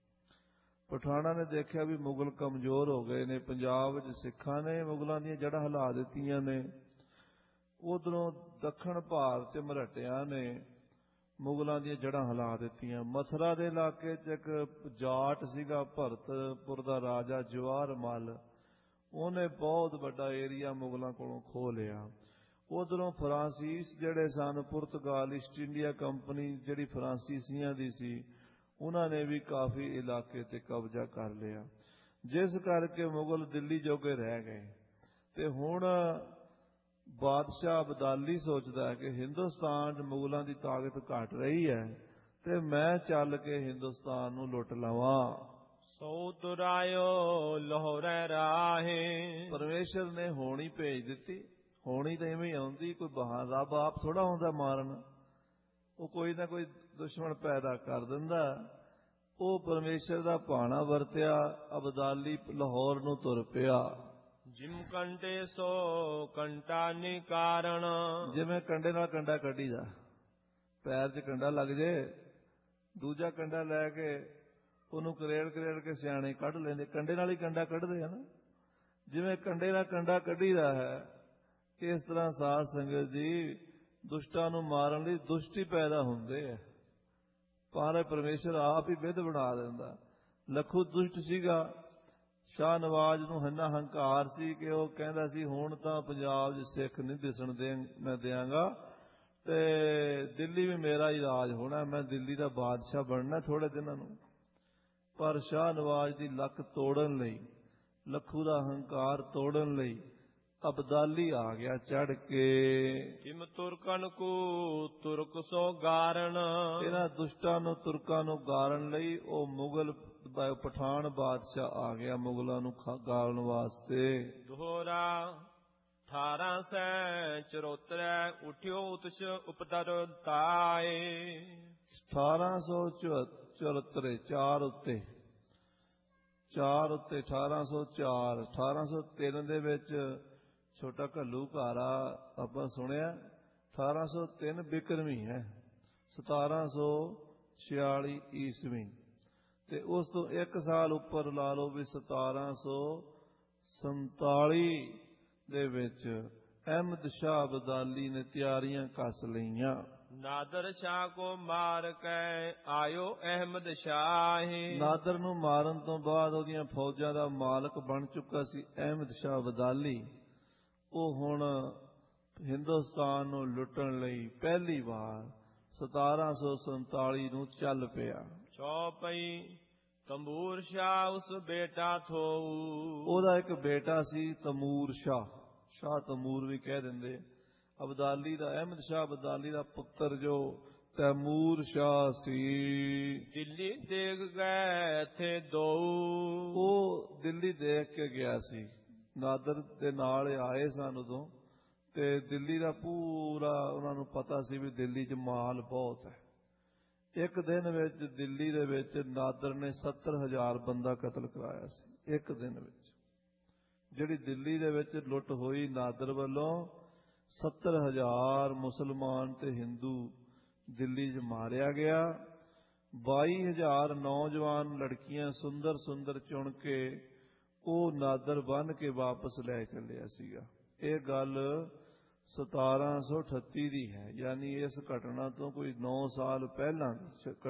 ਪਠਾਣਾਂ ਨੇ ਦੇਖਿਆ ਵੀ ਮੁਗਲ ਕਮਜ਼ੋਰ ਹੋ ਗਏ ਨੇ, ਪੰਜਾਬ ਵਿੱਚ ਸਿੱਖਾਂ ਨੇ ਮੁਗਲਾਂ ਦੀਆਂ ਜੜ੍ਹਾਂ ਹਿਲਾ ਦਿੱਤੀਆਂ ਨੇ। ਉਧਰੋਂ ਦੱਖਣ ਭਾਰਤ 'ਚ ਮਰਾਠਿਆਂ ਨੇ ਮੁਗਲਾਂ ਦੀਆਂ ਜੜ੍ਹਾਂ ਹਿਲਾ ਦਿੱਤੀਆਂ। ਮਥੁਰਾ ਦੇ ਇਲਾਕੇ 'ਚ ਇੱਕ ਜਾਟ ਸੀਗਾ ਭਰਤਪੁਰ ਦਾ ਰਾਜਾ ਜਵਾਹਰ ਮੱਲ, ਉਹਨੇ ਬਹੁਤ ਵੱਡਾ ਏਰੀਆ ਮੁਗਲਾਂ ਕੋਲੋਂ ਖੋਹ ਲਿਆ। ਉਧਰੋਂ ਫਰਾਂਸੀਸ ਜਿਹੜੇ ਸਨ, ਪੁਰਤਗਾਲ ਈਸਟ ਇੰਡੀਆ ਕੰਪਨੀ ਜਿਹੜੀ ਫਰਾਂਸੀਸੀਆਂ ਦੀ ਸੀ, ਉਹਨਾਂ ਨੇ ਵੀ ਕਾਫੀ ਇਲਾਕੇ ਤੇ ਕਬਜ਼ਾ ਕਰ ਲਿਆ, ਜਿਸ ਕਰਕੇ ਮੁਗਲ ਦਿੱਲੀ ਜੋਗੇ ਰਹਿ ਗਏ। ਤੇ ਹੁਣ ਬਾਦਸ਼ਾਹ ਅਬਦਾਲੀ ਸੋਚਦਾ ਹੈ ਕਿ ਹਿੰਦੁਸਤਾਨ 'ਚ ਮੁਗਲਾਂ ਦੀ ਤਾਕਤ ਘਟ ਰਹੀ ਹੈ ਤੇ ਮੈਂ ਚੱਲ ਕੇ ਹਿੰਦੁਸਤਾਨ ਨੂੰ ਲੁੱਟ ਲਵਾਂ। ਸੋ ਤੁਰਾਇਓ ਲਾਹੌਰੇ ਰਾਹੇ, ਪਰਮੇਸ਼ਰ ਨੇ ਹੋਣੀ ਭੇਜ ਦਿੱਤੀ। ਹੋਣੀ ਤਾਂ ਇਵੇਂ ਆਉਂਦੀ, ਕੋਈ ਬਹਾਨਾ, ਰੱਬ ਆਪ ਥੋੜਾ ਆਉਂਦਾ ਮਾਰਨ, ਉਹ ਕੋਈ ਨਾ ਕੋਈ ਦੁਸ਼ਮਣ ਪੈਦਾ ਕਰ ਦਿੰਦਾ। ਉਹ ਪਰਮੇਸ਼ਰ ਦਾ ਭਾਣਾ ਵਰਤਿਆ, ਅਬਦਾਲੀ ਲਾਹੌਰ ਨੂੰ ਤੁਰ ਪਿਆ। ਜਿਮ ਕੰਡੇ ਸੋ ਕੰਟਾ ਨਿਕਾਰਣ, ਜਿਵੇਂ ਕੰਡੇ ਨਾਲ ਕੰਡਾ ਕੱਢੀਦਾ, ਪੈਰ 'ਚ ਕੰਡਾ ਲੱਗ ਜੇ ਦੂਜਾ ਕੰਡਾ ਲੈ ਕੇ ਉਹਨੂੰ ਕਰੇੜ ਕੇ ਸਿਆਣੇ ਕੱਢ ਲੈਂਦੇ, ਕੰਡੇ ਨਾਲ ਹੀ ਕੰਡਾ ਕੱਢਦੇ ਆ ਨਾ। ਜਿਵੇਂ ਕੰਡੇ ਨਾਲ ਕੰਡਾ ਕੱਢੀਦਾ ਹੈ, ਇਸ ਤਰ੍ਹਾਂ ਸਾਧ ਸੰਗਤ ਜੀ ਦੁਸ਼ਟਾਂ ਨੂੰ ਮਾਰਨ ਲਈ ਦੁਸ਼ਟ ਹੀ ਪੈਦਾ ਹੁੰਦੇ ਆ, ਪਰ ਪਰਮੇਸ਼ਰ ਆਪ ਹੀ ਵਿਧ ਬਣਾ ਦਿੰਦਾ। ਲੱਖੂ ਦੁਸ਼ਟ ਸੀਗਾ, ਸ਼ਾਹ ਨਵਾਜ਼ ਨੂੰ ਇੰਨਾ ਹੰਕਾਰ ਸੀ ਕਿ ਉਹ ਕਹਿੰਦਾ ਸੀ ਹੁਣ ਤਾਂ ਪੰਜਾਬ 'ਚ ਸਿੱਖ ਨਹੀਂ ਦਿਸਣ ਮੈਂ ਦਿਆਂਗਾ, ਤੇ ਦਿੱਲੀ ਵੀ ਮੇਰਾ ਹੀ ਰਾਜ ਹੋਣਾ, ਮੈਂ ਦਿੱਲੀ ਦਾ ਬਾਦਸ਼ਾਹ ਬਣਨਾ ਥੋੜੇ ਦਿਨਾਂ ਨੂੰ। ਪਰ ਸ਼ਾਹ ਨਵਾਜ਼ ਦੀ ਲੱਕ ਤੋੜਨ ਲਈ, ਲੱਖੂ ਦਾ ਹੰਕਾਰ ਤੋੜਨ ਲਈ ਅਬਦਾਲੀ ਆ ਗਿਆ ਚੜ ਕੇ। ਜਿਮ ਤੁਰਕਨ ਕੋ ਤੁਰਕ ਸੋ ਗਾਰਨ, ਇਹਨਾਂ ਦੁਸ਼ਟਾਂ ਨੂੰ ਤੁਰਕਾਂ ਨੂੰ ਗਾਰਨ ਲਈ ਉਹ ਮੁਗਲ ਪਠਾਨ ਬਾਦਸ਼ਾਹ ਆ ਗਿਆ ਮੁਗਲਾਂ ਨੂੰ ਗਾਲਣ ਵਾਸਤੇ। ਦੋਹਰਾ 1874 ਉਠਿਓ ਉਤਸ ਉਪਦਰ ਤਾਏ। 1874 4 ਉੱਤੇ 1804 1803 ਦੇ ਵਿੱਚ ਛੋਟਾ ਘੱਲੂਘਾਰਾ ਆਪਾਂ ਸੁਣਿਆ। 1803 ਬਿਕਰਮੀ ਹੈ, 1746 ਈਸਵੀ, ਤੇ ਉਸ ਤੋਂ ਇੱਕ ਸਾਲ ਉੱਪਰ ਲਾ ਲਓ ਵੀ 1747 ਦੇ ਵਿੱਚ ਅਹਿਮਦ ਸ਼ਾਹ ਅਬਦਾਲੀ ਨੇ ਤਿਆਰੀਆਂ ਕੱਸ ਲਈਆਂ। ਨਾਦਰ ਸ਼ਾਹ ਕੋ ਮਾਰ ਕੇ ਆਇਓ ਅਹਿਮਦ ਸ਼ਾਹ। ਨਾਦਰ ਨੂੰ ਮਾਰਨ ਤੋਂ ਬਾਅਦ ਉਹਦੀਆਂ ਫੌਜਾਂ ਦਾ ਮਾਲਕ ਬਣ ਚੁੱਕਾ ਸੀ ਅਹਿਮਦ ਸ਼ਾਹ ਅਬਦਾਲੀ। ਉਹ ਹੁਣ ਹਿੰਦੁਸਤਾਨ ਨੂੰ ਲੁੱਟਣ ਲਈ ਪਹਿਲੀ ਵਾਰ 1747 ਨੂੰ ਚੱਲ ਪਿਆ। ਚੌਪਈ ਤੰਬੂਰ ਸ਼ਾਹ ਉਸ ਬੇਟਾ ਥੋਊ। ਉਹਦਾ ਇੱਕ ਬੇਟਾ ਸੀ ਤਮੂਰ ਸ਼ਾਹ, ਸ਼ਾਹ ਤਮੂਰ ਵੀ ਕਹਿ ਦਿੰਦੇ। ਅਬਦਾਲੀ ਦਾ, ਅਹਿਮਦ ਸ਼ਾਹ ਅਬਦਾਲੀ ਦਾ ਪੁੱਤਰ ਜੋ ਤੈਮੂਰ ਸ਼ਾਹ ਸੀ, ਦਿੱਲੀ ਦੇਖ ਗਏ ਥੇ ਦੋ। ਉਹ ਦਿੱਲੀ ਦੇਖ ਕੇ ਗਿਆ ਸੀ, ਨਾਦਰ ਦੇ ਨਾਲ ਆਏ ਸਨ ਉਦੋਂ, ਤੇ ਦਿੱਲੀ ਦਾ ਪੂਰਾ ਉਹਨਾਂ ਨੂੰ ਪਤਾ ਸੀ ਵੀ ਦਿੱਲੀ 'ਚ ਮਾਲ ਬਹੁਤ ਹੈ। ਇੱਕ ਦਿਨ ਵਿੱਚ ਦਿੱਲੀ ਦੇ ਵਿੱਚ ਨਾਦਰ ਨੇ 70,000 ਬੰਦਾ ਕਤਲ ਕਰਾਇਆ ਸੀ। ਇੱਕ ਦਿਨ ਵਿੱਚ ਜਿਹੜੀ ਦਿੱਲੀ ਦੇ ਵਿੱਚ ਲੁੱਟ ਹੋਈ ਨਾਦਰ ਵੱਲੋਂ, 70,000 ਮੁਸਲਮਾਨ ਤੇ ਹਿੰਦੂ ਦਿੱਲੀ 'ਚ ਮਾਰਿਆ ਗਿਆ। 22,000 ਨੌਜਵਾਨ ਲੜਕੀਆਂ ਸੁੰਦਰ ਸੁੰਦਰ ਚੁਣ ਕੇ ਉਹ ਨਾਦਰ ਬੰਨ੍ਹ ਕੇ ਵਾਪਸ ਲੈ ਚੱਲਿਆ ਸੀਗਾ। ਇਹ ਗੱਲ 1738 ਦੀ ਹੈ, ਯਾਨੀ ਇਸ ਘਟਨਾ ਤੋਂ ਕੋਈ 9 ਸਾਲ ਪਹਿਲਾਂ ਦੀ,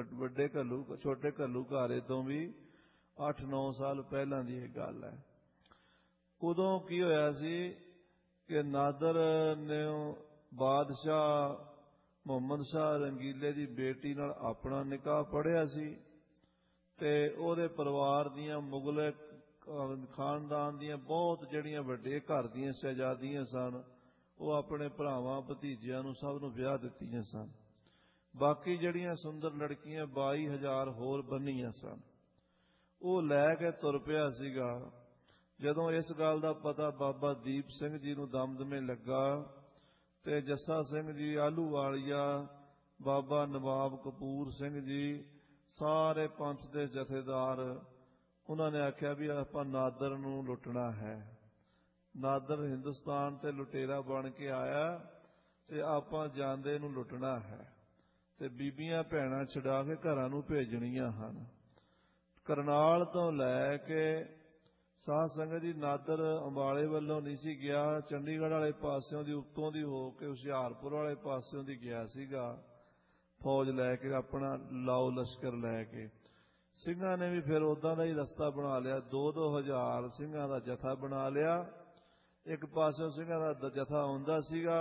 ਛੋਟੇ ਘੱਲੂਘਾਰੇ ਤੋਂ ਵੀ 8-9 ਸਾਲ ਪਹਿਲਾਂ ਦੀ ਇਹ ਗੱਲ ਹੈ। ਉਦੋਂ ਕੀ ਹੋਇਆ ਸੀ ਕਿ ਨਾਦਰ ਨੇ ਬਾਦਸ਼ਾਹ ਮੁਹੰਮਦ ਸ਼ਾਹ ਰੰਗੀਲੇ ਦੀ ਬੇਟੀ ਨਾਲ ਆਪਣਾ ਨਿਕਾਹ ਪੜ੍ਹਿਆ ਸੀ, ਤੇ ਉਹਦੇ ਪਰਿਵਾਰ ਦੀਆਂ ਮੁਗਲ ਖਾਨਦਾਨ ਦੀਆਂ ਬਹੁਤ ਜਿਹੜੀਆਂ ਵੱਡੇ ਘਰ ਦੀਆਂ ਸ਼ਹਿਜ਼ਾਦੀਆਂ ਸਨ, ਉਹ ਆਪਣੇ ਭਰਾਵਾਂ ਭਤੀਜਿਆਂ ਨੂੰ ਸਭ ਨੂੰ ਵਿਆਹ ਦਿੱਤੀਆਂ ਸਨ। ਬਾਕੀ ਜਿਹੜੀਆਂ ਸੁੰਦਰ ਲੜਕੀਆਂ 22,000 ਹੋਰ ਬੰਨੀਆਂ ਸਨ। ਉਹ ਲੈ ਕੇ ਤੁਰ ਪਿਆ ਸੀਗਾ। ਜਦੋਂ ਇਸ ਗੱਲ ਦਾ ਪਤਾ ਬਾਬਾ ਦੀਪ ਸਿੰਘ ਜੀ ਨੂੰ ਦਮਦਮੇ ਲੱਗਾ, ਤੇ ਜੱਸਾ ਸਿੰਘ ਜੀ ਆਹਲੂਵਾਲੀਆ, ਬਾਬਾ ਨਵਾਬ ਕਪੂਰ ਸਿੰਘ ਜੀ, ਸਾਰੇ ਪੰਥ ਦੇ ਜਥੇਦਾਰ, ਉਹਨਾਂ ਨੇ ਆਖਿਆ ਵੀ ਆਪਾਂ ਨਾਦਰ ਨੂੰ ਲੁੱਟਣਾ ਹੈ। ਨਾਦਰ ਹਿੰਦੁਸਤਾਨ ਤੇ ਲੁਟੇਰਾ ਬਣ ਕੇ ਆਇਆ ਤੇ ਆਪਾਂ ਜਾਂਦੇ ਨੂੰ ਲੁੱਟਣਾ ਹੈ, ਤੇ ਬੀਬੀਆਂ ਭੈਣਾਂ ਛਡਾ ਕੇ ਘਰਾਂ ਨੂੰ ਭੇਜਣੀਆਂ ਹਨ। ਕਰਨਾਲ ਤੋਂ ਲੈ ਕੇ ਸਾਧ ਸੰਗਤ ਜੀ ਨਾਦਰ ਅੰਬਾਲੇ ਵੱਲੋਂ ਨਹੀਂ ਸੀ ਗਿਆ, ਚੰਡੀਗੜ੍ਹ ਵਾਲੇ ਪਾਸਿਓਂ ਦੀ ਉੱਤੋਂ ਦੀ ਹੋ ਕੇ ਹੁਸ਼ਿਆਰਪੁਰ ਵਾਲੇ ਪਾਸਿਓਂ ਦੀ ਗਿਆ ਸੀਗਾ, ਫੌਜ ਲੈ ਕੇ, ਆਪਣਾ ਲਾਓ ਲਸ਼ਕਰ ਲੈ ਕੇ। ਸਿੰਘਾਂ ਨੇ ਵੀ ਫਿਰ ਉੱਦਾਂ ਦਾ ਹੀ ਰਸਤਾ ਬਣਾ ਲਿਆ, 2-2 ਹਜ਼ਾਰ ਸਿੰਘਾਂ ਦਾ ਜਥਾ ਬਣਾ ਲਿਆ। ਇੱਕ ਪਾਸਿਓਂ ਸਿੰਘਾਂ ਦਾ ਜਥਾ ਆਉਂਦਾ ਸੀਗਾ,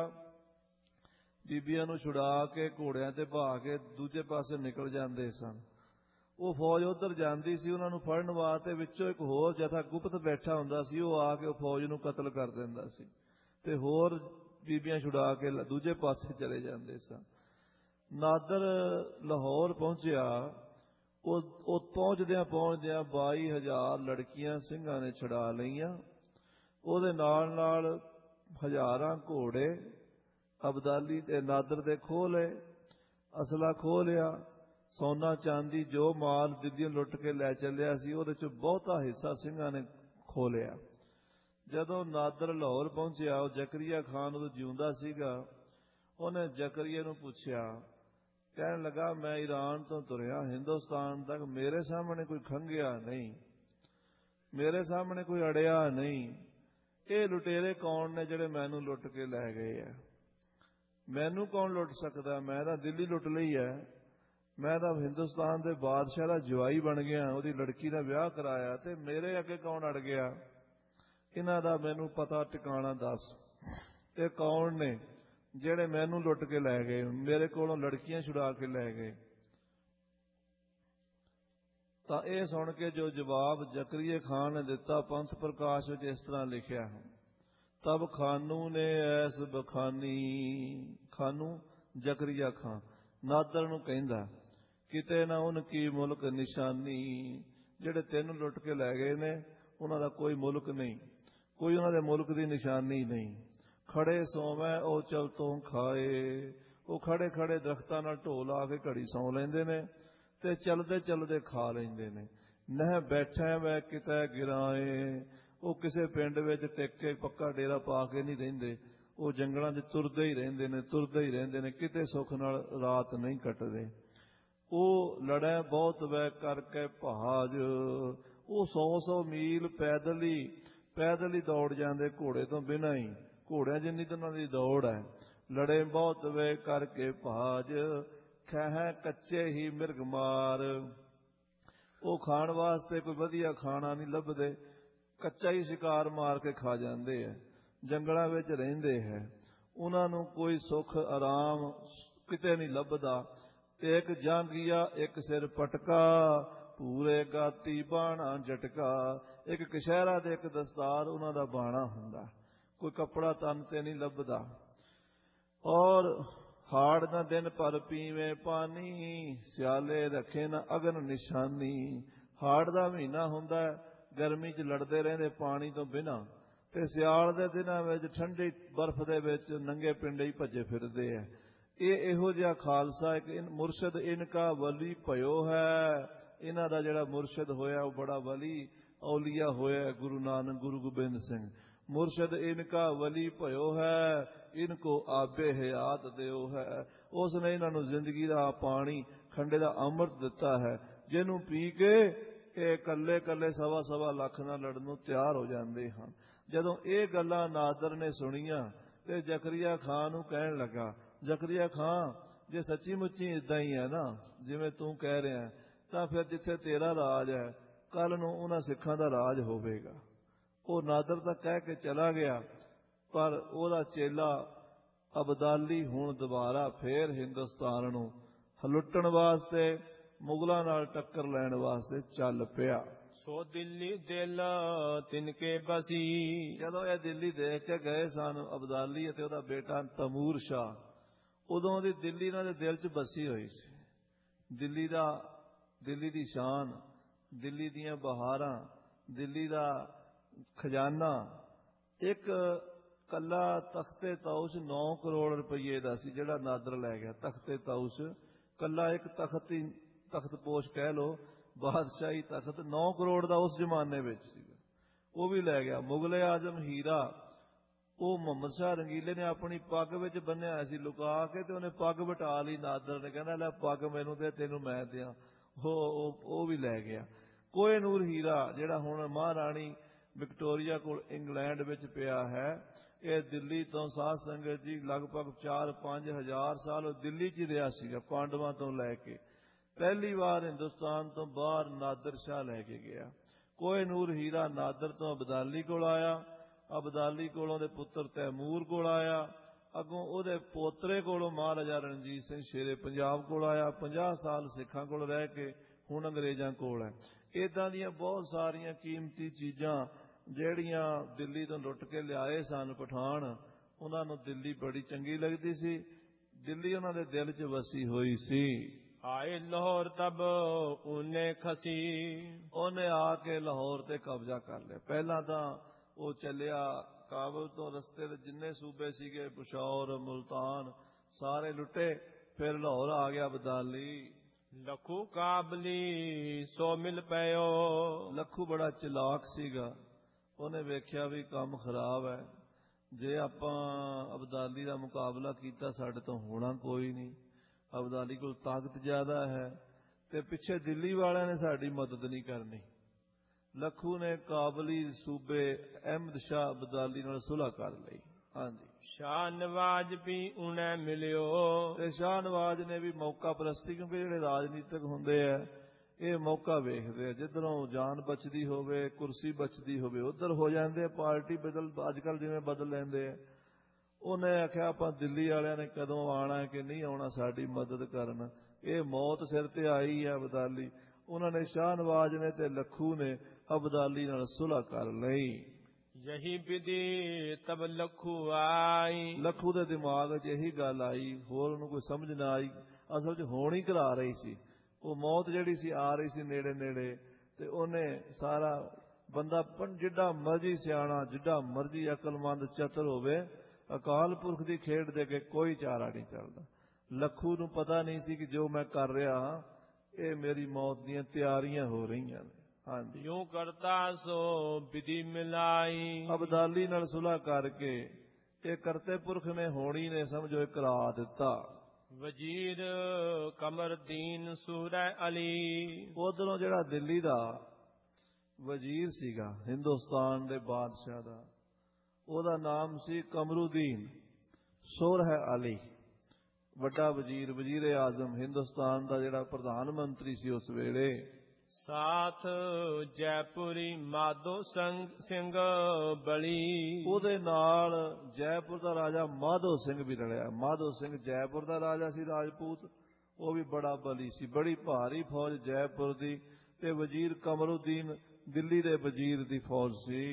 ਬੀਬੀਆਂ ਨੂੰ ਛੁਡਾ ਕੇ ਘੋੜਿਆਂ ਤੇ ਬਹਾ ਕੇ ਦੂਜੇ ਪਾਸੇ ਨਿਕਲ ਜਾਂਦੇ ਸਨ। ਉਹ ਫੌਜ ਉੱਧਰ ਜਾਂਦੀ ਸੀ, ਉਹਨਾਂ ਨੂੰ ਫੜਨ ਵਾਸਤੇ ਵਿੱਚੋਂ ਇੱਕ ਹੋਰ ਜਥਾ ਗੁਪਤ ਬੈਠਾ ਹੁੰਦਾ ਸੀ, ਉਹ ਆ ਕੇ ਉਹ ਫੌਜ ਨੂੰ ਕਤਲ ਕਰ ਦਿੰਦਾ ਸੀ, ਤੇ ਹੋਰ ਬੀਬੀਆਂ ਛੁਡਾ ਕੇ ਦੂਜੇ ਪਾਸੇ ਚਲੇ ਜਾਂਦੇ ਸਨ। ਨਾਦਰ ਲਾਹੌਰ ਪਹੁੰਚਿਆ। ਉਹ ਪਹੁੰਚਦਿਆਂ 22,000 ਲੜਕੀਆਂ ਸਿੰਘਾਂ ਨੇ ਛੁਡਾ ਲਈਆਂ। ਉਹਦੇ ਨਾਲ ਨਾਲ ਹਜ਼ਾਰਾਂ ਘੋੜੇ ਅਬਦਾਲੀ ਤੇ ਨਾਦਰ ਦੇ ਖੋਹ ਲਏ, ਅਸਲਾ ਖੋਹ ਲਿਆ, ਸੋਨਾ ਚਾਂਦੀ ਜੋ ਮਾਲ ਦਿੱਲੀੋਂ ਲੁੱਟ ਕੇ ਲੈ ਚੱਲਿਆ ਸੀ ਉਹਦੇ ਚ ਬਹੁਤਾ ਹਿੱਸਾ ਸਿੰਘਾਂ ਨੇ ਖੋਹ ਲਿਆ। ਜਦੋਂ ਨਾਦਰ ਲਾਹੌਰ ਪਹੁੰਚਿਆ, ਉਹ ਜ਼ਕਰੀਆ ਖਾਨ ਉਦੋਂ ਜਿਉਂਦਾ ਸੀਗਾ, ਉਹਨੇ ਜ਼ਕਰੀਆ ਨੂੰ ਪੁੱਛਿਆ, ਕਹਿਣ ਲੱਗਾ ਮੈਂ ਈਰਾਨ ਤੋਂ ਤੁਰਿਆ ਹਿੰਦੁਸਤਾਨ ਤੱਕ, ਮੇਰੇ ਸਾਹਮਣੇ ਕੋਈ ਖੰਘਿਆ ਨਹੀਂ, ਮੇਰੇ ਸਾਹਮਣੇ ਕੋਈ ਅੜਿਆ ਨਹੀਂ। ਇਹ ਲੁਟੇਰੇ ਕੌਣ ਨੇ ਜਿਹੜੇ ਮੈਨੂੰ ਲੁੱਟ ਕੇ ਲੈ ਗਏ ਆ? ਮੈਨੂੰ ਕੌਣ ਲੁੱਟ ਸਕਦਾ? ਮੈਂ ਤਾਂ ਦਿੱਲੀ ਲੁੱਟ ਲਈ ਹੈ, ਮੈਂ ਤਾਂ ਹਿੰਦੁਸਤਾਨ ਦੇ ਬਾਦਸ਼ਾਹ ਦਾ ਜਵਾਈ ਬਣ ਗਿਆ, ਉਹਦੀ ਲੜਕੀ ਦਾ ਵਿਆਹ ਕਰਾਇਆ, ਤੇ ਮੇਰੇ ਅੱਗੇ ਕੌਣ ਅੜ ਗਿਆ? ਇਹਨਾਂ ਦਾ ਮੈਨੂੰ ਪਤਾ ਟਿਕਾਣਾ ਦੱਸ। ਇਹ ਕੌਣ ਨੇ ਜਿਹੜੇ ਮੈਨੂੰ ਲੁੱਟ ਕੇ ਲੈ ਗਏ, ਮੇਰੇ ਕੋਲੋਂ ਲੜਕੀਆਂ ਛੁਡਾ ਕੇ ਲੈ ਗਏ? ਤਾਂ ਇਹ ਸੁਣ ਕੇ ਜੋ ਜਵਾਬ ਜ਼ਕਰੀਆ ਖਾਨ ਨੇ ਦਿੱਤਾ, ਪੰਥ ਪ੍ਰਕਾਸ਼ ਵਿੱਚ ਇਸ ਤਰ੍ਹਾਂ ਲਿਖਿਆ ਹੈ, ਤਬ ਖਾਨੂ ਨੇ ਐਸ ਬਖਾਨੀ, ਖਾਨੂ ਜ਼ਕਰੀਆ ਖਾਨ ਨਾਦਰ ਨੂੰ ਕਹਿੰਦਾ, ਕਿਤੇ ਨਾ ਉਨ ਕੀ ਮੁਲਕ ਨਿਸ਼ਾਨੀ, ਜਿਹੜੇ ਤੈਨੂੰ ਲੁੱਟ ਕੇ ਲੈ ਗਏ ਨੇ ਉਹਨਾਂ ਦਾ ਕੋਈ ਮੁਲਕ ਨਹੀਂ, ਕੋਈ ਉਹਨਾਂ ਦੇ ਮੁਲਕ ਦੀ ਨਿਸ਼ਾਨੀ ਨਹੀਂ। ਖੜੇ ਸੋਵੈ ਉਹ ਚਲਤੋਂ ਖਾਏ। ਉਹ ਖੜੇ ਖੜੇ ਦਰਖਤਾਂ ਨਾਲ ਢੋ ਲਾ ਕੇ ਘੜੀ ਸੌਂ ਲੈਂਦੇ ਨੇ ਤੇ ਚਲਦੇ ਚਲਦੇ ਖਾ ਲੈਂਦੇ ਨੇ। ਨਹਿ ਬੈਠੈ ਵੈ ਕਿਤੈ ਗਿਰਾਏ। ਉਹ ਕਿਸੇ ਪਿੰਡ ਵਿੱਚ ਟਿਕ ਕੇ ਪੱਕਾ ਡੇਰਾ ਪਾ ਕੇ ਨਹੀਂ ਰਹਿੰਦੇ, ਉਹ ਜੰਗਲਾਂ 'ਚ ਤੁਰਦੇ ਹੀ ਰਹਿੰਦੇ ਨੇ, ਤੁਰਦੇ ਹੀ ਰਹਿੰਦੇ ਨੇ, ਕਿਤੇ ਸੁੱਖ ਨਾਲ ਰਾਤ ਨਹੀਂ ਕੱਟਦੇ। ਉਹ ਲੜੈ ਬਹੁਤ ਵੈ ਕਰਕੇ ਭਾਜ। ਉਹ 100 ਮੀਲ ਪੈਦਲ ਹੀ ਦੌੜ ਜਾਂਦੇ, ਘੋੜੇ ਤੋਂ ਬਿਨਾਂ ਹੀ। ਘੋੜਿਆਂ ਜਿੰਨੀ ਤਾਂ ਉਹਨਾਂ ਦੀ ਦੌੜ ਹੈ। ਲੜੇ ਬਹੁਤ ਵੇ ਕਰਕੇ ਭਾਜ, ਖਹਿ ਕੱਚੇ ਹੀ ਮਿਰਗ ਮਾਰ। ਉਹ ਖਾਣ ਵਾਸਤੇ ਕੋਈ ਵਧੀਆ ਖਾਣਾ ਨਹੀਂ ਲੱਭਦੇ, ਕੱਚਾ ਹੀ ਸ਼ਿਕਾਰ ਮਾਰ ਕੇ ਖਾ ਜਾਂਦੇ ਹੈ। ਜੰਗਲਾਂ ਵਿੱਚ ਰਹਿੰਦੇ ਹੈ, ਉਹਨਾਂ ਨੂੰ ਕੋਈ ਸੁੱਖ ਆਰਾਮ ਕਿਤੇ ਨਹੀਂ ਲੱਭਦਾ। ਤੇ ਇੱਕ ਜਾਂਗੀਆ ਇੱਕ ਸਿਰ ਪਟਕਾ, ਪੂਰੇ ਗਾਤੀ ਬਾਣਾ ਝਟਕਾ। ਇੱਕ ਕਸ਼ਹਿਰਾ ਤੇ ਇੱਕ ਦਸਤਾਰ ਉਹਨਾਂ ਦਾ ਬਾਣਾ ਹੁੰਦਾ, ਕੋਈ ਕੱਪੜਾ ਤਨ ਤੇ ਨਹੀਂ ਲੱਭਦਾ। ਔਰ ਹਾੜ ਨਾ ਦਿਨ ਭਰ ਪੀਵੇਂ ਪਾਣੀ, ਸਿਆਲੇ ਰੱਖੇ ਨਾ ਅਗਨ ਨਿਸ਼ਾਨੀ। ਹਾੜ ਦਾ ਮਹੀਨਾ ਹੁੰਦਾ, ਗਰਮੀ 'ਚ ਲੜਦੇ ਰਹਿੰਦੇ ਪਾਣੀ ਤੋਂ ਬਿਨਾਂ, ਤੇ ਸਿਆਲ ਦੇ ਦਿਨਾਂ ਵਿੱਚ ਠੰਡੀ ਬਰਫ਼ ਦੇ ਵਿੱਚ ਨੰਗੇ ਪਿੰਡੇ ਹੀ ਭੱਜੇ ਫਿਰਦੇ ਹੈ। ਇਹ ਇਹੋ ਜਿਹਾ ਖਾਲਸਾ ਇੱਕ ਮੁਰਸ਼ਦ ਇਨਕਾ ਵਲੀ ਭਇਓ ਹੈ। ਇਹਨਾਂ ਦਾ ਜਿਹੜਾ ਮੁਰਸ਼ਦ ਹੋਇਆ ਉਹ ਬੜਾ ਵਲੀ ਔਲੀਆ ਹੋਇਆ, ਗੁਰੂ ਨਾਨਕ ਗੁਰੂ ਗੋਬਿੰਦ ਸਿੰਘ। ਮੁਰਸ਼ਦ ਇਨਕਾ ਵਲੀ ਭਇਓ ਹੈ, ਇਨਕੋ ਆਬੇ ਹਯਾਤ ਦਿਓ ਹੈ। ਉਸ ਨੇ ਇਹਨਾਂ ਨੂੰ ਜ਼ਿੰਦਗੀ ਦਾ ਪਾਣੀ, ਖੰਡੇ ਦਾ ਅੰਮ੍ਰਿਤ ਦਿੱਤਾ ਹੈ, ਜਿਹਨੂੰ ਪੀ ਕੇ ਇਹ ਕੱਲੇ ਕੱਲੇ 1.25 ਲੱਖ ਨਾਲ ਲੜਨ ਨੂੰ ਤਿਆਰ ਹੋ ਜਾਂਦੇ ਹਨ। ਜਦੋਂ ਇਹ ਗੱਲਾਂ ਨਾਦਰ ਨੇ ਸੁਣੀਆਂ ਤੇ ਜ਼ਕਰੀਆ ਖਾਂ ਨੂੰ ਕਹਿਣ ਲੱਗਾ, ਜ਼ਕਰੀਆ ਖਾਂ, ਜੇ ਸੱਚੀ ਮੁੱਚੀ ਇਦਾਂ ਹੀ ਹੈ ਨਾ ਜਿਵੇਂ ਤੂੰ ਕਹਿ ਰਿਹਾ, ਤਾਂ ਫਿਰ ਜਿੱਥੇ ਤੇਰਾ ਰਾਜ ਹੈ, ਕੱਲ ਨੂੰ ਉਹਨਾਂ ਸਿੱਖਾਂ ਦਾ ਰਾਜ ਹੋਵੇਗਾ। ਉਹ ਨਾਦਰ ਤਾਂ ਕਹਿ ਕੇ ਚਲਾ ਗਿਆ, ਪਰ ਉਹਦਾ ਚੇਲਾ ਅਬਦਾਲੀ ਹੁਣ ਦੁਬਾਰਾ ਫੇਰ ਹਿੰਦੁਸਤਾਨ ਨੂੰ ਲੁੱਟਣ ਵਾਸਤੇ, ਮੁਗਲਾਂ ਨਾਲ ਟੱਕਰ ਲੈਣ ਵਾਸਤੇ ਚੱਲ ਪਿਆ। ਸੋ ਦਿੱਲੀ ਦਿਲ ਤਿਨਕੇ ਬਸੀ। ਜਦੋਂ ਇਹ ਦਿੱਲੀ ਦੇਖ ਕੇ ਗਏ ਸਨ ਅਬਦਾਲੀ ਅਤੇ ਉਹਦਾ ਬੇਟਾ ਤੈਮੂਰ ਸ਼ਾਹ, ਉਦੋਂ ਦੀ ਦਿੱਲੀ ਇਹਨਾਂ ਦੇ ਦਿਲ 'ਚ ਬਸੀ ਹੋਈ ਸੀ। ਦਿੱਲੀ ਦੀ ਸ਼ਾਨ, ਦਿੱਲੀ ਦੀਆਂ ਬਹਾਰਾਂ, ਦਿੱਲੀ ਦਾ ਖਜ਼ਾਨਾ। ਇੱਕ ਕੱਲਾ ਤਖਤੇ ਤਾਊਸ 9 ਕਰੋੜ ਰੁਪਈਏ ਦਾ ਸੀ ਜਿਹੜਾ ਨਾਦਰ ਲੈ ਗਿਆ। ਤਖਤੇ ਤਾਊਸ ਕੱਲਾ ਇੱਕ ਤਖਤਪੋਸ਼ ਕਹਿ ਲੋ, ਬਾਦਸ਼ਾਹੀ ਤਖਤ 9 ਕਰੋੜ ਦਾ ਉਸ ਜ਼ਮਾਨੇ ਵਿੱਚ ਸੀਗਾ, ਉਹ ਵੀ ਲੈ ਗਿਆ। ਮੁਗਲੇ ਆਜ਼ਮ ਹੀਰਾ, ਉਹ ਮੁਹੰਮਦ ਸ਼ਾਹ ਰੰਗੀਲੇ ਨੇ ਆਪਣੀ ਪੱਗ ਵਿੱਚ ਬੰਨਿਆ ਹੋਇਆ ਸੀ ਲੁਕਾ ਕੇ, ਤੇ ਉਹਨੇ ਪੱਗ ਵਟਾ ਲਈ। ਨਾਦਰ ਨੇ ਕਹਿੰਦਾ ਲੈ ਪੱਗ ਮੈਨੂੰ ਦੇ, ਤੈਨੂੰ ਮੈਂ ਦਿਆਂ। ਉਹ ਵੀ ਲੈ ਗਿਆ। ਕੋਹਿਨੂਰ ਹੀਰਾ ਜਿਹੜਾ ਹੁਣ ਮਹਾਰਾਣੀ ਵਿਕਟੋਰੀਆ ਕੋਲ ਇੰਗਲੈਂਡ ਵਿੱਚ ਪਿਆ ਹੈ, ਇਹ ਦਿੱਲੀ ਤੋਂ ਸਾਧ ਸੰਗਤ ਜੀ ਲਗਭਗ 4-5 ਹਜ਼ਾਰ ਸਾਲ ਉਹ ਦਿੱਲੀ 'ਚ ਹੀ ਰਿਹਾ ਸੀਗਾ, ਪਾਂਡਵਾਂ ਤੋਂ ਲੈ ਕੇ। ਪਹਿਲੀ ਵਾਰ ਹਿੰਦੁਸਤਾਨ ਤੋਂ ਬਾਹਰ ਨਾਦਰ ਸ਼ਾਹ ਲੈ ਕੇ ਗਿਆ। ਕੋਹਿਨੂਰ ਹੀਰਾ ਨਾਦਰ ਤੋਂ ਅਬਦਾਲੀ ਕੋਲ ਆਇਆ, ਅਬਦਾਲੀ ਕੋਲੋਂ ਦੇ ਪੁੱਤਰ ਤੈਮੂਰ ਕੋਲ ਆਇਆ, ਅੱਗੋਂ ਉਹਦੇ ਪੋਤਰੇ ਕੋਲੋਂ ਮਹਾਰਾਜਾ ਰਣਜੀਤ ਸਿੰਘ ਸ਼ੇਰੇ ਪੰਜਾਬ ਕੋਲ ਆਇਆ। 50 ਸਾਲ ਸਿੱਖਾਂ ਕੋਲ ਰਹਿ ਕੇ ਹੁਣ ਅੰਗਰੇਜ਼ਾਂ ਕੋਲ ਹੈ। ਇੱਦਾਂ ਦੀਆਂ ਬਹੁਤ ਸਾਰੀਆਂ ਕੀਮਤੀ ਚੀਜ਼ਾਂ ਜਿਹੜੀਆਂ ਦਿੱਲੀ ਤੋਂ ਲੁੱਟ ਕੇ ਲਿਆਏ ਸਨ ਪਠਾਨ, ਉਹਨਾਂ ਨੂੰ ਦਿੱਲੀ ਬੜੀ ਚੰਗੀ ਲੱਗਦੀ ਸੀ। ਦਿੱਲੀ ਉਹਨਾਂ ਦੇ ਦਿਲ 'ਚ ਵਸੀ ਹੋਈ ਸੀ। ਆਏ ਲਾਹੌਰ ਤਬ ਉਹਨੇ ਖਸੀ। ਉਹਨੇ ਆ ਕੇ ਲਾਹੌਰ ਤੇ ਕਬਜ਼ਾ ਕਰ ਲਿਆ। ਪਹਿਲਾਂ ਤਾਂ ਉਹ ਚੱਲਿਆ ਕਾਬਲ ਤੋਂ, ਰਸਤੇ ਦੇ ਜਿੰਨੇ ਸੂਬੇ ਸੀਗੇ, ਪਿਸ਼ੌਰ, ਮੁਲਤਾਨ, ਸਾਰੇ ਲੁੱਟੇ। ਫਿਰ ਲਾਹੌਰ ਆ ਗਿਆ ਅਬਦਾਲੀ। ਲੱਖੂ ਕਾਬਲੀ ਸੋ ਮਿਲ ਪਇਓ। ਲੱਖੂ ਬੜਾ ਚਲਾਕ ਸੀਗਾ, ਉਹਨੇ ਵੇਖਿਆ ਵੀ ਕੰਮ ਖਰਾਬ ਹੈ, ਜੇ ਆਪਾਂ ਅਬਦਾਲੀ ਦਾ ਮੁਕਾਬਲਾ ਕੀਤਾ ਸਾਡੇ ਤੋਂ ਹੋਣਾ ਕੋਈ ਨਹੀਂ। ਅਬਦਾਲੀ ਕੋਲ ਤਾਕਤ ਜ਼ਿਆਦਾ ਹੈ ਤੇ ਪਿੱਛੇ ਦਿੱਲੀ ਵਾਲਿਆਂ ਨੇ ਸਾਡੀ ਮਦਦ ਨਹੀਂ ਕਰਨੀ। ਲੱਖੂ ਨੇ ਕਾਬਲੀ ਸੂਬੇ ਅਹਿਮਦ ਸ਼ਾਹ ਅਬਦਾਲੀ ਨਾਲ ਸੁਲ੍ਹਾ ਕਰ ਲਈ। ਹਾਂਜੀ, ਸ਼ਾਹ ਨਵਾਜ਼ ਵੀ ਉਹਨੇ ਮਿਲਿਓ। ਤੇ ਸ਼ਾਹ ਨਵਾਜ਼ ਨੇ ਵੀ ਮੌਕਾ ਪ੍ਰਸਤੀ, ਕਿਉਂਕਿ ਜਿਹੜੇ ਰਾਜਨੀਤਿਕ ਹੁੰਦੇ ਆ ਇਹ ਮੌਕਾ ਵੇਖਦੇ ਆ, ਜਿੱਧਰੋਂ ਜਾਨ ਬਚਦੀ ਹੋਵੇ, ਕੁਰਸੀ ਬਚਦੀ ਹੋਵੇ, ਉੱਧਰ ਹੋ ਜਾਂਦੇ ਆ। ਪਾਰਟੀ ਅੱਜ ਕੱਲ੍ਹ ਜਿਵੇਂ ਬਦਲ ਲੈਂਦੇ ਆ। ਉਹਨੇ ਆਖਿਆ ਆਪਾਂ ਦਿੱਲੀ ਵਾਲਿਆਂ ਨੇ ਕਦੋਂ ਆਉਣਾ ਕਿ ਨਹੀਂ ਆਉਣਾ ਸਾਡੀ ਮਦਦ ਕਰਨ, ਇਹ ਮੌਤ ਸਿਰ ਤੇ ਆਈ ਹੈ ਅਬਦਾਲੀ। ਉਹਨਾਂ ਨੇ ਸ਼ਾਹ ਨਵਾਜ਼ ਨੇ ਤੇ ਲੱਖੂ ਨੇ ਅਬਦਾਲੀ ਨਾਲ ਸੁਲ੍ਹਾ ਕਰ ਲਈ। ਯਹੀ ਵਿਧੀ ਤਬ ਲੱਖੂ ਆਈ। ਲੱਖੂ ਦੇ ਦਿਮਾਗ 'ਚ ਇਹੀ ਗੱਲ ਆਈ, ਹੋਰ ਉਹਨੂੰ ਕੋਈ ਸਮਝ ਨਾ ਆਈ। ਅਸਲ 'ਚ ਹੋਣ ਹੀ ਕਰਾ ਰਹੀ ਸੀ ਉਹ ਮੌਤ, ਜਿਹੜੀ ਸੀ ਆ ਰਹੀ ਸੀ ਨੇੜੇ ਨੇੜੇ। ਤੇ ਉਹਨੇ ਸਾਰਾ ਬੰਦਾ ਜਿੱਡਾ ਮਰਜ਼ੀ ਸਿਆਣਾ, ਜਿੱਡਾ ਮਰਜ਼ੀ ਅਕਲਮੰਦ ਚਤਰ ਹੋਵੇ, ਅਕਾਲ ਪੁਰਖ ਦੀ ਖੇਡ ਦੇ ਕੇ ਕੋਈ ਚਾਰਾ ਨਹੀਂ ਚੱਲਦਾ। ਲੱਖੂ ਨੂੰ ਪਤਾ ਨਹੀਂ ਸੀ ਕਿ ਜੋ ਮੈਂ ਕਰ ਰਿਹਾ ਇਹ ਮੇਰੀ ਮੌਤ ਦੀਆਂ ਤਿਆਰੀਆਂ ਹੋ ਰਹੀਆਂ ਨੇ। ਹਾਂਜੀ, ਯੂੰ ਕਰਤਾ ਸੋ ਵਿਧੀ ਮਿਲਾਈ। ਅਬਦਾਲੀ ਨਾਲ ਸੁਲ੍ਹਾ ਕਰਕੇ ਇਹ ਕਰਤੇ ਪੁਰਖ ਨੇ ਹੋਣੀ ਨੇ ਸਮਝੋ ਕਰਾ ਦਿੱਤਾ। ਵਜ਼ੀਰ ਕਮਰਦੀਨ ਸੂਰੈ ਅਲੀ। ਉਧਰੋਂ ਜਿਹੜਾ ਦਿੱਲੀ ਦਾ ਵਜ਼ੀਰ ਸੀਗਾ ਹਿੰਦੁਸਤਾਨ ਦੇ ਬਾਦਸ਼ਾਹ ਦਾ, ਉਹਦਾ ਨਾਮ ਸੀ ਕਮਰੂਦੀਨ ਸੂਰੈ ਅਲੀ। ਵੱਡਾ ਵਜ਼ੀਰ, ਵਜ਼ੀਰ ਆਜ਼ਮ, ਹਿੰਦੁਸਤਾਨ ਦਾ ਜਿਹੜਾ ਪ੍ਰਧਾਨ ਮੰਤਰੀ ਸੀ ਉਸ ਵੇਲੇ। ਸਾਥ ਜੈਪੁਰੀ ਮਾਧੋ ਸਿੰਘ ਬਲੀ। ਉਹਦੇ ਨਾਲ ਜੈਪੁਰ ਦਾ ਰਾਜਾ ਮਾਧੋ ਸਿੰਘ ਵੀ ਰਲਿਆ। ਮਾਧੋ ਸਿੰਘ ਜੈਪੁਰ ਦਾ ਰਾਜਾ ਸੀ, ਰਾਜਪੂਤ। ਉਹ ਵੀ ਬੜਾ ਬਲੀ ਸੀ, ਬੜੀ ਭਾਰੀ ਫੌਜ ਜੈਪੁਰ ਦੀ। ਤੇ ਵਜ਼ੀਰ ਕਮਰੂਦੀਨ ਦਿੱਲੀ ਦੇ ਵਜ਼ੀਰ ਦੀ ਫੌਜ ਸੀ।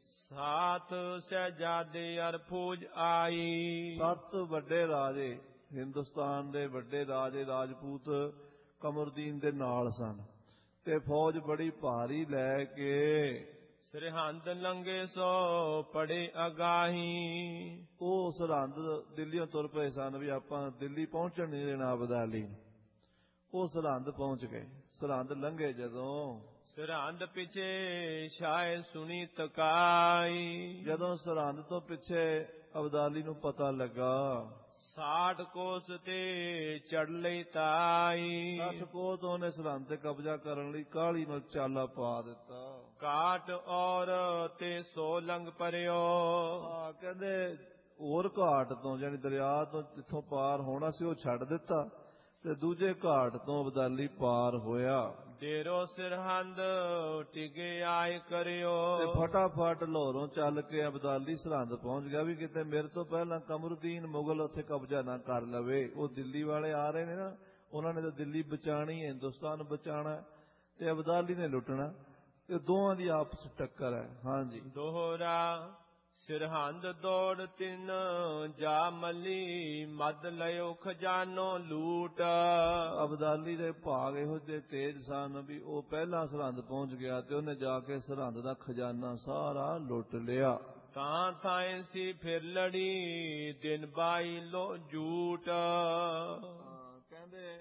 ਸਾਥ ਸ਼ਹਿਜ਼ਾਦੇ ਅਰ ਫੌਜ ਆਈ। 7 ਵੱਡੇ ਰਾਜੇ, ਹਿੰਦੁਸਤਾਨ ਦੇ ਵੱਡੇ ਰਾਜੇ ਰਾਜਪੂਤ ਕਮਰੂਦੀਨ ਦੇ ਨਾਲ ਸਨ। ਤੇ ਫੌਜ ਬੜੀ ਭਾਰੀ ਲੈ ਕੇ ਸਰਹੰਦ ਲੰਘੇ ਸੋ ਪੜੇ ਅਗਾਹੀ। ਉਹ ਸਰਹੰਦ ਦਿੱਲੀੋਂ ਤੁਰ ਪਏ ਸਨ ਵੀ ਆਪਾਂ ਦਿੱਲੀ ਪਹੁੰਚਣ ਨਹੀਂ ਦੇਣਾ ਅਬਦਾਲੀ। ਉਹ ਸਰਹੰਦ ਪਹੁੰਚ ਗਏ। ਸਰਹੰਦ ਲੰਘੇ ਜਦੋਂ, ਸਰਹੰਦ ਪਿਛੇ ਸ਼ਾਇ ਸੁਣੀ ਤਕਾਈ। ਜਦੋਂ ਸਰਹੰਦ ਤੋਂ ਪਿੱਛੇ ਅਬਦਾਲੀ ਨੂੰ ਪਤਾ ਲੱਗਾ 60 ਕੋਸ ਤੇ ਚੜ ਲਈ ਤਾਈ। 60 ਕੋਸ ਤੋਂ ਉਹਨੇ ਸਰਹੰਦ ਤੇ ਕਬਜ਼ਾ ਕਰਨ ਲਈ ਕਾਹਲੀ ਨਾਲ ਚਾਲਾ ਪਾ ਦਿੱਤਾ। ਕਾਟ ਔਰ ਤੇ 100 ਲੰਘ ਪਰਿਓ। ਕਹਿੰਦੇ ਹੋਰ ਘਾਟ ਤੋਂ ਜਾਨੀ ਦਰਿਆ ਤੋਂ ਜਿੱਥੋਂ ਪਾਰ ਹੋਣਾ ਸੀ ਉਹ ਛੱਡ ਦਿੱਤਾ ਤੇ ਦੂਜੇ ਘਾਟ ਤੋਂ ਅਬਦਾਲੀ ਪਾਰ ਹੋਇਆ। ਡੇਰੋ ਸਰਹੰਦ ਟਿਗੇ ਆਏ ਕਰਿਓ। ਤੇ ਫਟਾਫਟ ਲਾਹੌਰੋਂ ਚੱਲ ਕੇ ਅਬਦਾਲੀ ਸਰਹੰਦ ਪਹੁੰਚ ਗਿਆ ਵੀ ਕਿਤੇ ਮੇਰੇ ਤੋਂ ਪਹਿਲਾਂ ਕਮਰੂਦੀਨ ਮੁਗਲ ਉੱਥੇ ਕਬਜ਼ਾ ਨਾ ਕਰ ਲਵੇ। ਉਹ ਦਿੱਲੀ ਵਾਲੇ ਆ ਰਹੇ ਨੇ ਨਾ, ਉਹਨਾਂ ਨੇ ਤਾਂ ਦਿੱਲੀ ਬਚਾਣੀ, ਹਿੰਦੁਸਤਾਨ ਬਚਾਣਾ ਤੇ ਅਬਦਾਲੀ ਨੇ ਲੁੱਟਣਾ। ਇਹ ਦੋਵਾਂ ਦੀ ਆਪਸ ਟੱਕਰ ਹੈ। ਹਾਂਜੀ, ਦੋਹਰਾ ਸਰਹੰਦ ਦੌੜ 3 ਜਾ ਮਲੀ। ਮਦ ਲਿਓ ਖਜ਼ਾਨੋ ਲੂਟ। ਅਬਦਾਲੀ ਦੇ ਭਾਗ ਇਹੋ ਜਿਹੇ ਤੇਜ ਸਨ ਵੀ ਉਹ ਪਹਿਲਾਂ ਸਰਹੰਦ ਪਹੁੰਚ ਗਿਆ ਤੇ ਉਹਨੇ ਜਾ ਕੇ ਸਰਹੰਦ ਦਾ ਖਜ਼ਾਨਾ ਸਾਰਾ ਲੁੱਟ ਲਿਆ। ਤਾਂ ਥਾਏ ਸੀ ਫਿਰ ਲੜੀ ਦਿਨ ਬਾਈ ਲੋ ਝੂਟ। ਕਹਿੰਦੇ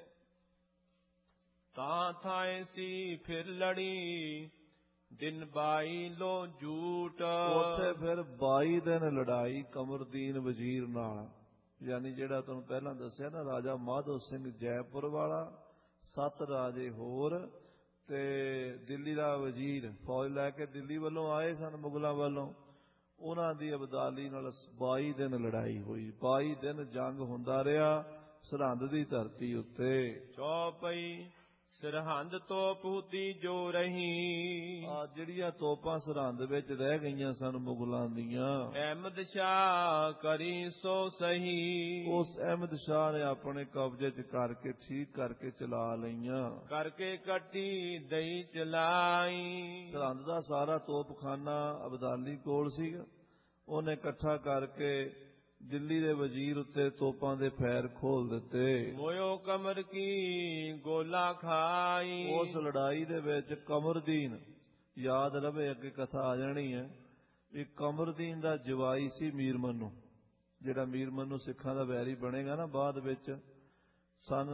ਤਾਂ ਥਾਏ ਸੀ ਫਿਰ ਲੜੀ ਦਿਨ ਬਾਈ ਲੋ ਝੂਟ। ਉੱਥੇ ਫਿਰ 22 ਦਿਨ ਲੜਾਈ ਕਮਰਦੀਨ ਵਜ਼ੀਰ ਨਾਲ, ਯਾਨੀ ਜਿਹੜਾ ਤੁਹਾਨੂੰ ਪਹਿਲਾਂ ਦੱਸਿਆ ਨਾ ਰਾਜਾ ਮਾਧੋ ਸਿੰਘ ਜੈਪੁਰ ਵਾਲਾ, 7 ਰਾਜੇ ਹੋਰ ਤੇ ਦਿੱਲੀ ਦਾ ਵਜ਼ੀਰ ਫੌਜ ਲੈ ਕੇ ਦਿੱਲੀ ਵੱਲੋਂ ਆਏ ਸਨ ਮੁਗਲਾਂ ਵੱਲੋਂ। ਉਹਨਾਂ ਦੀ ਅਬਦਾਲੀ ਨਾਲ 22 ਦਿਨ ਲੜਾਈ ਹੋਈ। 22 ਦਿਨ ਜੰਗ ਹੁੰਦਾ ਰਿਹਾ ਸਰਹੰਦ ਦੀ ਧਰਤੀ ਉੱਤੇ। ਚੌਪਈ ਸਰਹੰਦ ਤੋਪ ਹੂਤੀ ਜੋ ਰਹੀ। ਜਿਹੜੀਆਂ ਤੋਪਾਂ ਸਰਹੰਦ ਵਿੱਚ ਰਹਿ ਗਈਆਂ ਸਨ ਮੁਗਲਾਂ ਦੀਆਂ, ਅਹਿਮਦ ਸ਼ਾਹ ਕਰੀ ਸੋ ਸਹੀ। ਉਸ ਅਹਿਮਦ ਸ਼ਾਹ ਨੇ ਆਪਣੇ ਕਬਜ਼ੇ 'ਚ ਕਰਕੇ ਠੀਕ ਕਰਕੇ ਚਲਾ ਲਈਆਂ। ਕਰਕੇ ਕੱਟੀ ਦਈ ਚਲਾਈ। ਸਰਹੰਦ ਦਾ ਸਾਰਾ ਤੋਪਖਾਨਾ ਅਬਦਾਲੀ ਕੋਲ ਸੀਗਾ। ਉਹਨੇ ਇਕੱਠਾ ਕਰਕੇ ਦਿੱਲੀ ਦੇ ਵਜ਼ੀਰ ਉੱਤੇ ਤੋਪਾਂ ਦੇ ਫੈਰ ਖੋਲ ਦਿੱਤੇ। ਮੋਇਓ ਕਮਰ ਕੀ ਗੋਲਾ ਖਾਈ। ਉਸ ਲੜਾਈ ਦੇ ਵਿੱਚ ਕਮਰਦੀਨ, ਯਾਦ ਰਵੇ ਅੱਗੇ ਕਥਾ ਆ ਜਾਣੀ ਹੈ ਵੀ ਕਮਰਦੀਨ ਦਾ ਜਵਾਈ ਸੀ ਮੀਰ ਮਨੂੰ। ਜਿਹੜਾ ਮੀਰ ਮਨੂੰ ਸਿੱਖਾਂ ਦਾ ਵੈਰੀ ਬਣੇਗਾ ਨਾ ਬਾਅਦ ਵਿੱਚ, ਸਨ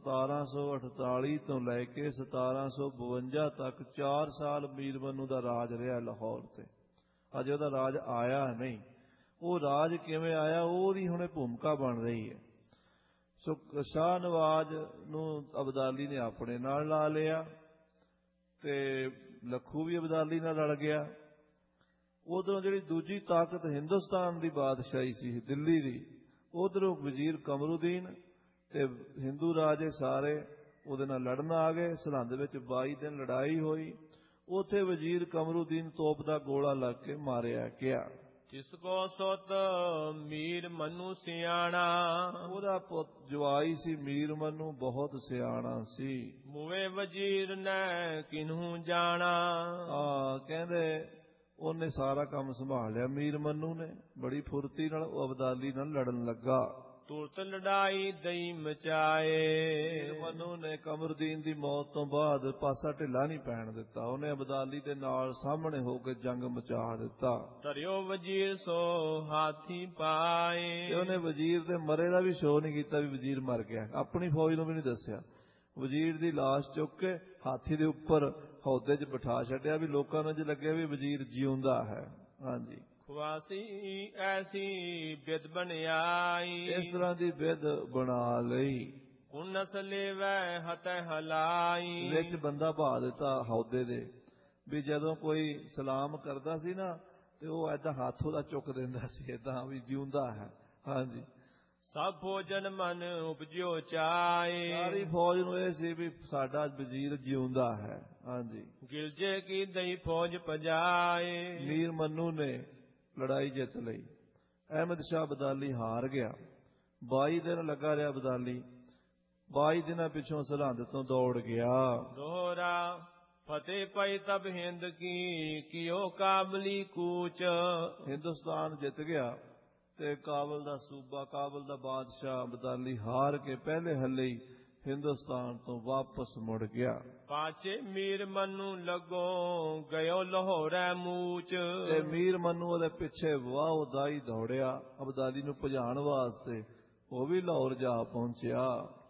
1748 ਤੋਂ ਲੈ ਕੇ 1752 ਤੱਕ 4 ਸਾਲ ਮੀਰ ਮਨੂੰ ਦਾ ਰਾਜ ਰਿਹਾ ਲਾਹੌਰ ਤੇ। ਅਜੇ ਉਹਦਾ ਰਾਜ ਆਇਆ ਨਹੀਂ। ਉਹ ਰਾਜ ਕਿਵੇਂ ਆਇਆ ਉਹਦੀ ਹੁਣੇ ਭੂਮਿਕਾ ਬਣ ਰਹੀ ਹੈ। ਸੋ ਸ਼ਾਹ ਨਵਾਜ਼ ਨੂੰ ਅਬਦਾਲੀ ਨੇ ਆਪਣੇ ਨਾਲ ਲਾ ਲਿਆ ਤੇ ਲੱਖੂ ਵੀ ਅਬਦਾਲੀ ਨਾਲ ਰਲ ਗਿਆ। ਉਧਰੋਂ ਜਿਹੜੀ ਦੂਜੀ ਤਾਕਤ ਹਿੰਦੁਸਤਾਨ ਦੀ ਬਾਦਸ਼ਾਹੀ ਸੀ ਦਿੱਲੀ ਦੀ, ਉਧਰੋਂ ਵਜ਼ੀਰ ਕਮਰੂਦੀਨ ਤੇ ਹਿੰਦੂ ਰਾਜੇ ਸਾਰੇ ਉਹਦੇ ਨਾਲ ਲੜਨ ਆ ਗਏ। ਸਰਹੰਦ ਵਿੱਚ 22 ਦਿਨ ਲੜਾਈ ਹੋਈ। ਉੱਥੇ ਵਜ਼ੀਰ ਕਮਰੂਦੀਨ ਤੋਪ ਦਾ ਗੋਲਾ ਲੱਗ ਕੇ ਮਾਰਿਆ ਗਿਆ। ਜਿਸ ਕੋ ਸੁਤ ਮੀਰ ਮਨੂੰ ਸਿਆਣਾ। ਉਹਦਾ ਪੁੱਤ ਜਵਾਈ ਸੀ ਮੀਰ ਮਨੂੰ, ਬਹੁਤ ਸਿਆਣਾ ਸੀ। ਮੂਵੇ ਵਜ਼ੀਰ ਨੇ ਕਿਨਹੂ ਜਾਣਾ। ਕਹਿੰਦੇ ਉਹਨੇ ਸਾਰਾ ਕੰਮ ਸੰਭਾਲ ਲਿਆ ਮੀਰ ਮਨੂੰ ਨੇ। ਬੜੀ ਫੁਰਤੀ ਨਾਲ ਉਹ ਅਬਦਾਲੀ ਨਾਲ ਲੜਨ ਲੱਗਾ। ਤੁਰਤ ਲੜਾਈ ਦਈ ਮਚਾਏ। ਮਨੂ ਨੇ ਕਮਰਦੀਨ ਦੀ ਮੌਤ ਤੋਂ ਬਾਅਦ ਪਾਸਾ ਢਿੱਲਾ ਨਹੀਂ ਪੈਣ ਦਿੱਤਾ। ਉਹਨੇ ਅਬਦਾਲੀ ਦੇ ਨਾਲ ਸਾਹਮਣੇ ਹੋ ਕੇ ਜੰਗ ਮਚਾ ਦਿੱਤਾ। ਧਰਿਓ ਵਜ਼ੀਰ ਸੋ ਹਾਥੀ ਪਾਏ। ਤੇ ਉਹਨੇ ਵਜ਼ੀਰ ਦੇ ਮਰੇ ਦਾ ਵੀ ਸ਼ੋਅ ਨਹੀਂ ਕੀਤਾ ਵੀ ਵਜ਼ੀਰ ਮਰ ਗਿਆ। ਆਪਣੀ ਫੌਜ ਨੂੰ ਵੀ ਨਹੀਂ ਦੱਸਿਆ। ਵਜ਼ੀਰ ਦੀ ਲਾਸ਼ ਚੁੱਕ ਕੇ ਹਾਥੀ ਦੇ ਉੱਪਰ ਹੌਦੇ 'ਚ ਬਿਠਾ ਛੱਡਿਆ ਵੀ ਲੋਕਾਂ ਨੂੰ ਜੇ ਲੱਗੇ ਵੀ ਵਜ਼ੀਰ ਜਿਉਂਦਾ ਹੈ। ਹਾਂਜੀ, ਖੁਆਸੀ ਐਸੀ ਬਿਦ ਬਣਾਈ। ਇਸ ਤਰ੍ਹਾਂ ਦੀ ਬਿਦ ਬਣਾ ਲਈ। ਉਨਸ ਲੇਵੈ ਹਤੈ ਹਲਾਈ। ਵਿੱਚ ਬੰਦਾ ਬਹਾ ਦਿੱਤਾ ਹੌਦੇ ਦੇ ਵੀ ਜਦੋਂ ਕੋਈ ਸਲਾਮ ਕਰਦਾ ਸੀ ਨਾ ਤੇ ਉਹ ਏਦਾਂ ਹੱਥ ਉਹਦਾ ਚੁੱਕ ਦਿੰਦਾ ਸੀ, ਏਦਾਂ ਵੀ ਜਿਉਂਦਾ ਹੈ। ਹਾਂਜੀ, ਸਭ ਭੋਜਨ ਮਨ ਉਪਜਿਓ ਚਾਏ। ਸਾਰੀ ਫੌਜ ਨੂੰ ਇਹ ਸੀ ਵੀ ਸਾਡਾ ਵਜ਼ੀਰ ਜਿਉਂਦਾ ਹੈ। ਹਾਂਜੀ, ਗਿਲਜੇ ਕੀ ਦਈ ਫੌਜ ਪਜਾਏ। ਮੀਰ ਮਨੂ ਨੇ ਲੜਾਈ ਜਿੱਤ ਲਈ। ਅਹਿਮਦ ਸ਼ਾਹ ਅਬਦਾਲੀ ਹਾਰ ਗਿਆ। 22 ਦਿਨ ਲੱਗਾ ਰਿਹਾ ਅਬਦਾਲੀ। 22 ਦਿਨਾਂ ਪਿੱਛੋਂ ਸਰਹੰਦ ਤੋਂ ਦੌੜ ਗਿਆ। ਦੋਹਰਾ ਫਤਿਹ ਪਈ ਤਬ ਹਿੰਦ ਕੀ ਕਿਓ ਕਾਬਲੀ ਕੂਚ। ਹਿੰਦੁਸਤਾਨ ਜਿੱਤ ਗਿਆ ਤੇ ਕਾਬਲ ਦਾ ਸੂਬਾ, ਕਾਬਲ ਦਾ ਬਾਦਸ਼ਾਹ ਅਬਦਾਲੀ ਹਾਰ ਕੇ ਪਹਿਲੇ ਹੱਲੇ ਹੀ ਹਿੰਦੁਸਤਾਨ ਤੋਂ ਵਾਪਸ ਮੁੜ ਗਿਆ। ਪਾਛੇ ਮੀਰ ਮਨੂ ਲੱਗੋ ਗਇਓ ਲਾਹੌਰੈ ਮੂਚ। ਤੇ ਮੀਰ ਮਨੂ ਉਹਦੇ ਪਿੱਛੇ ਵਾਹ ਦਾਈ ਦੌੜਿਆ ਅਬਦਾਲੀ ਨੂੰ ਭਜਾਉਣ ਵਾਸਤੇ। ਉਹ ਵੀ ਲਾਹੌਰ ਜਾ ਪਹੁੰਚਿਆ।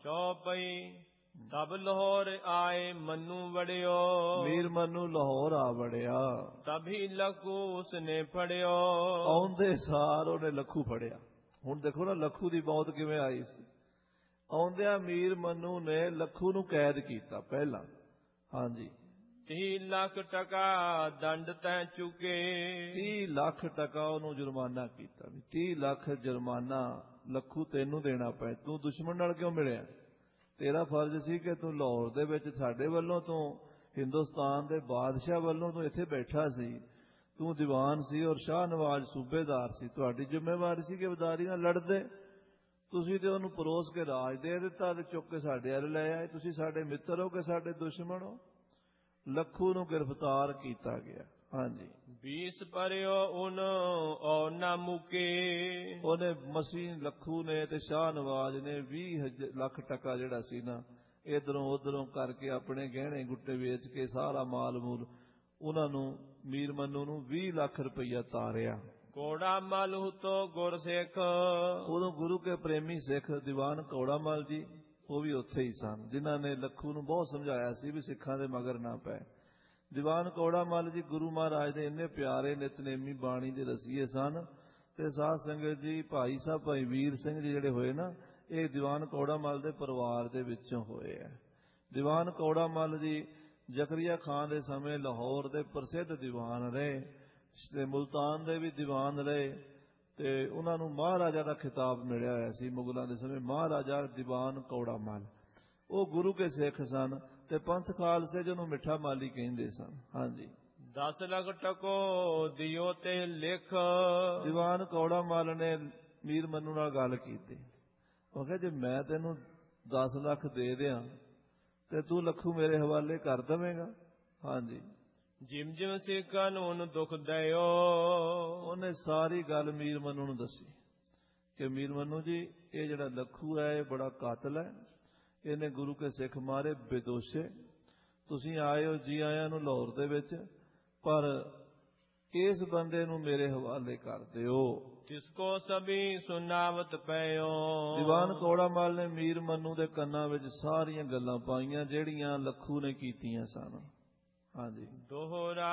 ਚੌਪਈ ਤਬ ਲਾਹੌਰ ਆਏ ਮਨੂ ਵੜਿਓ। ਮੀਰ ਮਨੂ ਲਾਹੌਰ ਆ ਵੜਿਆ। ਤਭੀ ਲਖੂ ਉਸਨੇ ਫੜਿਓ। ਆਉਂਦੇ ਸਾਰ ਉਹਨੇ ਲੱਖੂ ਫੜਿਆ। ਹੁਣ ਦੇਖੋ ਨਾ ਲੱਖੂ ਦੀ ਮੌਤ ਕਿਵੇਂ ਆਈ ਸੀ। ਆਉਂਦਿਆਂ ਮੀਰ ਮਨੂ ਨੇ ਲੱਖੂ ਨੂੰ ਕੈਦ ਕੀਤਾ ਪਹਿਲਾਂ। ਹਾਂਜੀ, 30 ਲੱਖ ਟਕਾ ਦੰਡ ਤੈ ਚੁਕੇ। 30 ਲੱਖ ਟਕਾ ਉਹਨੂੰ ਜੁਰਮਾਨਾ ਕੀਤਾ ਵੀ 30 ਲੱਖ ਜੁਰਮਾਨਾ ਲੱਖੂ ਤੈਨੂੰ ਦੇਣਾ ਪਏ। ਤੂੰ ਦੁਸ਼ਮਣ ਨਾਲ ਕਿਉਂ ਮਿਲਿਆ? ਤੇਰਾ ਫਰਜ਼ ਸੀ ਕਿ ਤੂੰ ਲਾਹੌਰ ਦੇ ਵਿੱਚ ਸਾਡੇ ਵੱਲੋਂ, ਤੂੰ ਹਿੰਦੁਸਤਾਨ ਦੇ ਬਾਦਸ਼ਾਹ ਵੱਲੋਂ ਤੂੰ ਇੱਥੇ ਬੈਠਾ ਸੀ। ਤੂੰ ਦੀਵਾਨ ਸੀ ਔਰ ਸ਼ਾਹ ਨਵਾਜ਼ ਸੂਬੇਦਾਰ ਸੀ। ਤੁਹਾਡੀ ਜ਼ਿੰਮੇਵਾਰੀ ਸੀ ਕਿ ਅਬਦਾਲੀ ਨਾਲ ਲੜਦੇ। ਤੁਸੀਂ ਤੇ ਉਹਨੂੰ ਪਰੋਸ ਕੇ ਰਾਜ ਦੇ ਦਿੱਤਾ ਤੇ ਚੁੱਕ ਕੇ ਸਾਡੇ ਵੱਲ ਲੈ ਆਏ। ਤੁਸੀਂ ਸਾਡੇ ਮਿੱਤਰ ਹੋ ਕਿ ਸਾਡੇ ਦੁਸ਼ਮਣ ਹੋ? ਲੱਖੂ ਨੂੰ ਗ੍ਰਿਫਤਾਰ ਕੀਤਾ ਗਿਆ। ਹਾਂਜੀ, 20 ਪਰਿਓ ਉਨ ਔ ਨਾ ਮੁਕੇ। ਉਹਨੇ ਮਸੀਹ ਲੱਖੂ ਨੇ ਤੇ ਸ਼ਾਹ ਨਵਾਜ਼ ਨੇ 20 ਲੱਖ ਟਕਾ ਜਿਹੜਾ ਸੀ ਨਾ ਇਧਰੋਂ ਉਧਰੋਂ ਕਰਕੇ ਆਪਣੇ ਗਹਿਣੇ ਗੁੱਟੇ ਵੇਚ ਕੇ ਸਾਰਾ ਮਾਲ ਮੂਲ ਉਹਨਾਂ ਨੂੰ ਮੀਰ ਮਨੂ ਨੂੰ 20 ਲੱਖ ਰੁਪਈਆ ਤਾਰਿਆ। ਕੋੜਾ ਮਲ ਹੁਤੋ ਗੁਰਸਿੱਖ। ਉਦੋਂ ਗੁਰੂ ਕੇ ਪ੍ਰੇਮੀ ਸਿੱਖ ਦੀਵਾਨ ਕੌੜਾ ਮਲ ਜੀ ਉਹ ਵੀ ਉੱਥੇ ਹੀ ਸਨ, ਜਿਨ੍ਹਾਂ ਨੇ ਲੱਖੂ ਨੂੰ ਬਹੁਤ ਸਮਝਾਇਆ ਸੀ ਵੀ ਸਿੱਖਾਂ ਦੇ ਮਗਰ ਨਾ ਪੈ। ਦੀਵਾਨ ਕੌੜਾ ਮਲ ਜੀ ਗੁਰੂ ਮਹਾਰਾਜ ਦੇ ਇੰਨੇ ਪਿਆਰੇ ਨਿਤਨੇਮੀ ਬਾਣੀ ਦੇ ਰਸੀਏ ਸਨ। ਤੇ ਸਾਧ ਸੰਗਤ ਜੀ, ਭਾਈ ਸਾਹਿਬ ਭਾਈ ਵੀਰ ਸਿੰਘ ਜੀ ਜਿਹੜੇ ਹੋਏ ਨਾ, ਇਹ ਦੀਵਾਨ ਕੌੜਾ ਮਲ ਦੇ ਪਰਿਵਾਰ ਦੇ ਵਿੱਚੋਂ ਹੋਏ ਹੈ। ਦੀਵਾਨ ਕੌੜਾ ਮਲ ਜੀ ਜ਼ਕਰੀਆ ਖਾਨ ਦੇ ਸਮੇਂ ਲਾਹੌਰ ਦੇ ਪ੍ਰਸਿੱਧ ਦੀਵਾਨ ਰਹੇ ਤੇ ਮੁਲਤਾਨ ਦੇ ਵੀ ਦੀਵਾਨ ਰਹੇ ਤੇ ਉਹਨਾਂ ਨੂੰ ਮਹਾਰਾਜਾ ਦਾ ਖਿਤਾਬ ਮਿਲਿਆ ਹੋਇਆ ਸੀ ਮੁਗਲਾਂ ਦੇ ਸਮੇਂ, ਮਹਾਰਾਜਾ ਦੀਵਾਨ ਕੌੜਾ ਮਲ। ਉਹ ਗੁਰੂ ਕੇ ਸਿੱਖ ਸਨ ਤੇ ਪੰਥ ਖਾਲਸੇ ਜਿਹਨੂੰ ਮਿੱਠਾ ਮਾਲੀ ਕਹਿੰਦੇ ਸਨ। ਹਾਂਜੀ, 10 ਲੱਖ ਟਕੋ ਦਿਓ ਤੇ ਲਿਖ। ਦੀਵਾਨ ਕੌੜਾ ਮਲ ਨੇ ਮੀਰ ਮਨੂ ਨਾਲ ਗੱਲ ਕੀਤੀ। ਉਹ ਕਿਹਾ ਜੇ ਮੈਂ ਤੈਨੂੰ 10 ਲੱਖ ਦੇ ਦਿਆਂ ਤੇ ਤੂੰ ਲੱਖੂ ਮੇਰੇ ਹਵਾਲੇ ਕਰ ਦੇਵੇਂਗਾ? ਹਾਂਜੀ, ਜਿਮ ਜਿਮ ਸਿੱਖਾਂ ਨੂੰ ਦੁੱਖ ਦਿਓ। ਉਹਨੇ ਸਾਰੀ ਗੱਲ ਮੀਰ ਮਨੂ ਨੂੰ ਦੱਸੀ ਕਿ ਮੀਰ ਮਨੂ ਜੀ, ਇਹ ਜਿਹੜਾ ਲੱਖੂ ਹੈ ਇਹ ਬੜਾ ਕਾਤਲ ਹੈ। ਇਹਨੇ ਗੁਰੂ ਕੇ ਸਿੱਖ ਮਾਰੇ ਬੇਦੋਸ਼ੇ। ਤੁਸੀਂ ਆਏ ਹੋ ਜੀ ਆਇਆਂ ਨੂੰ ਲਾਹੌਰ ਦੇ ਵਿੱਚ, ਪਰ ਇਸ ਬੰਦੇ ਨੂੰ ਮੇਰੇ ਹਵਾਲੇ ਕਰ ਦਿਓ। ਤਿਸਕੋ ਸਭੀ ਸੁਨਾਵਤ ਪਇਓ। ਦੀਵਾਨ ਕੌੜਾ ਮਲ ਨੇ ਮੀਰ ਮਨੂ ਦੇ ਕੰਨਾਂ ਵਿੱਚ ਸਾਰੀਆਂ ਗੱਲਾਂ ਪਾਈਆਂ ਜਿਹੜੀਆਂ ਲੱਖੂ ਨੇ ਕੀਤੀਆਂ ਸਨ। ਹਾਂਜੀ, ਦੋਹਰਾ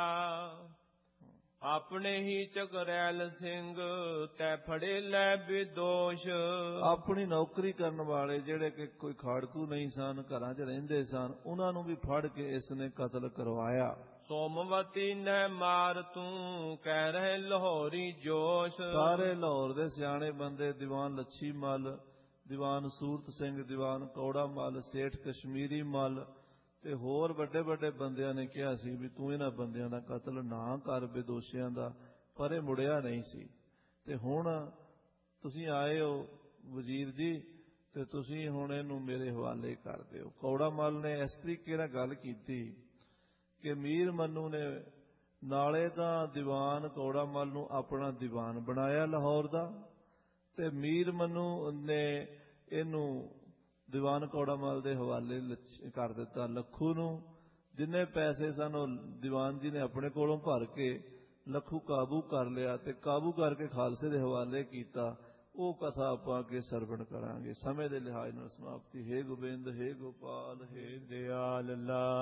ਆਪਣੇ ਹੀ ਚਕਰੈਲ ਸਿੰਘ ਤੈ ਫੜੇ ਲੈ ਬੇਦੋਸ਼। ਆਪਣੀ ਨੌਕਰੀ ਕਰਨ ਵਾਲੇ ਜਿਹੜੇ ਕਿ ਕੋਈ ਖਾੜਕੂ ਨਹੀਂ ਸਨ, ਘਰਾਂ 'ਚ ਰਹਿੰਦੇ ਸਨ, ਉਹਨਾਂ ਨੂੰ ਵੀ ਫੜ ਕੇ ਇਸ ਨੇ ਕਤਲ ਕਰਵਾਇਆ। ਸੋਮਵਤੀ ਨੇ ਮਾਰ ਤੂੰ ਕਹਿ ਰਹੇ ਲਾਹੌਰੀ ਜੋਸ਼। ਸਾਰੇ ਲਾਹੌਰ ਦੇ ਸਿਆਣੇ ਬੰਦੇ, ਦੀਵਾਨ ਲੱਛੀ ਮਲ, ਦੀਵਾਨ ਸੂਰਤ ਸਿੰਘ, ਦੀਵਾਨ ਕੌੜਾ ਮਲ, ਸੇਠ ਕਸ਼ਮੀਰੀ ਮਲ ਤੇ ਹੋਰ ਵੱਡੇ ਵੱਡੇ ਬੰਦਿਆਂ ਨੇ ਕਿਹਾ ਸੀ ਵੀ ਤੂੰ ਇਹਨਾਂ ਬੰਦਿਆਂ ਦਾ ਕਤਲ ਨਾ ਕਰ, ਬੇਦੋਸ਼ਿਆਂ ਦਾ, ਪਰ ਇਹ ਮੁੜਿਆ ਨਹੀਂ ਸੀ। ਤੇ ਹੁਣ ਤੁਸੀਂ ਆਏ ਹੋ ਵਜ਼ੀਰ ਜੀ ਤੇ ਤੁਸੀਂ ਹੁਣ ਇਹਨੂੰ ਮੇਰੇ ਹਵਾਲੇ ਕਰ ਦਿਓ। ਕੌੜਾ ਮਲ ਨੇ ਇਸ ਤਰੀਕੇ ਨਾਲ ਗੱਲ ਕੀਤੀ ਕਿ ਮੀਰ ਮਨੂ ਨੇ ਨਾਲੇ ਤਾਂ ਦੀਵਾਨ ਕੌੜਾ ਮਲ ਨੂੰ ਆਪਣਾ ਦੀਵਾਨ ਬਣਾਇਆ ਲਾਹੌਰ ਦਾ ਤੇ ਮੀਰ ਮਨੂ ਨੇ ਇਹਨੂੰ ਦੀਵਾਨ ਕੌੜਾਮਲ ਦੇ ਹਵਾਲੇ ਕਰ ਦਿੱਤਾ। ਲੱਖੂ ਨੂੰ ਜਿੰਨੇ ਪੈਸੇ ਸਨ ਉਹ ਦੀਵਾਨ ਜੀ ਨੇ ਆਪਣੇ ਕੋਲੋਂ ਭਰ ਕੇ ਲੱਖੂ ਕਾਬੂ ਕਰ ਲਿਆ ਤੇ ਕਾਬੂ ਕਰਕੇ ਖਾਲਸੇ ਦੇ ਹਵਾਲੇ ਕੀਤਾ। ਉਹ ਕਥਾ ਆਪਾਂ ਅੱਗੇ ਸਰਵਣ ਕਰਾਂਗੇ। ਸਮੇਂ ਦੇ ਲਿਹਾਜ਼ ਨਾਲ ਸਮਾਪਤੀ। ਹੇ ਗੋਬਿੰਦ, ਹੇ ਗੋਪਾਲ, ਹੇ ਦਿਆਲ ਅੱਲਾ।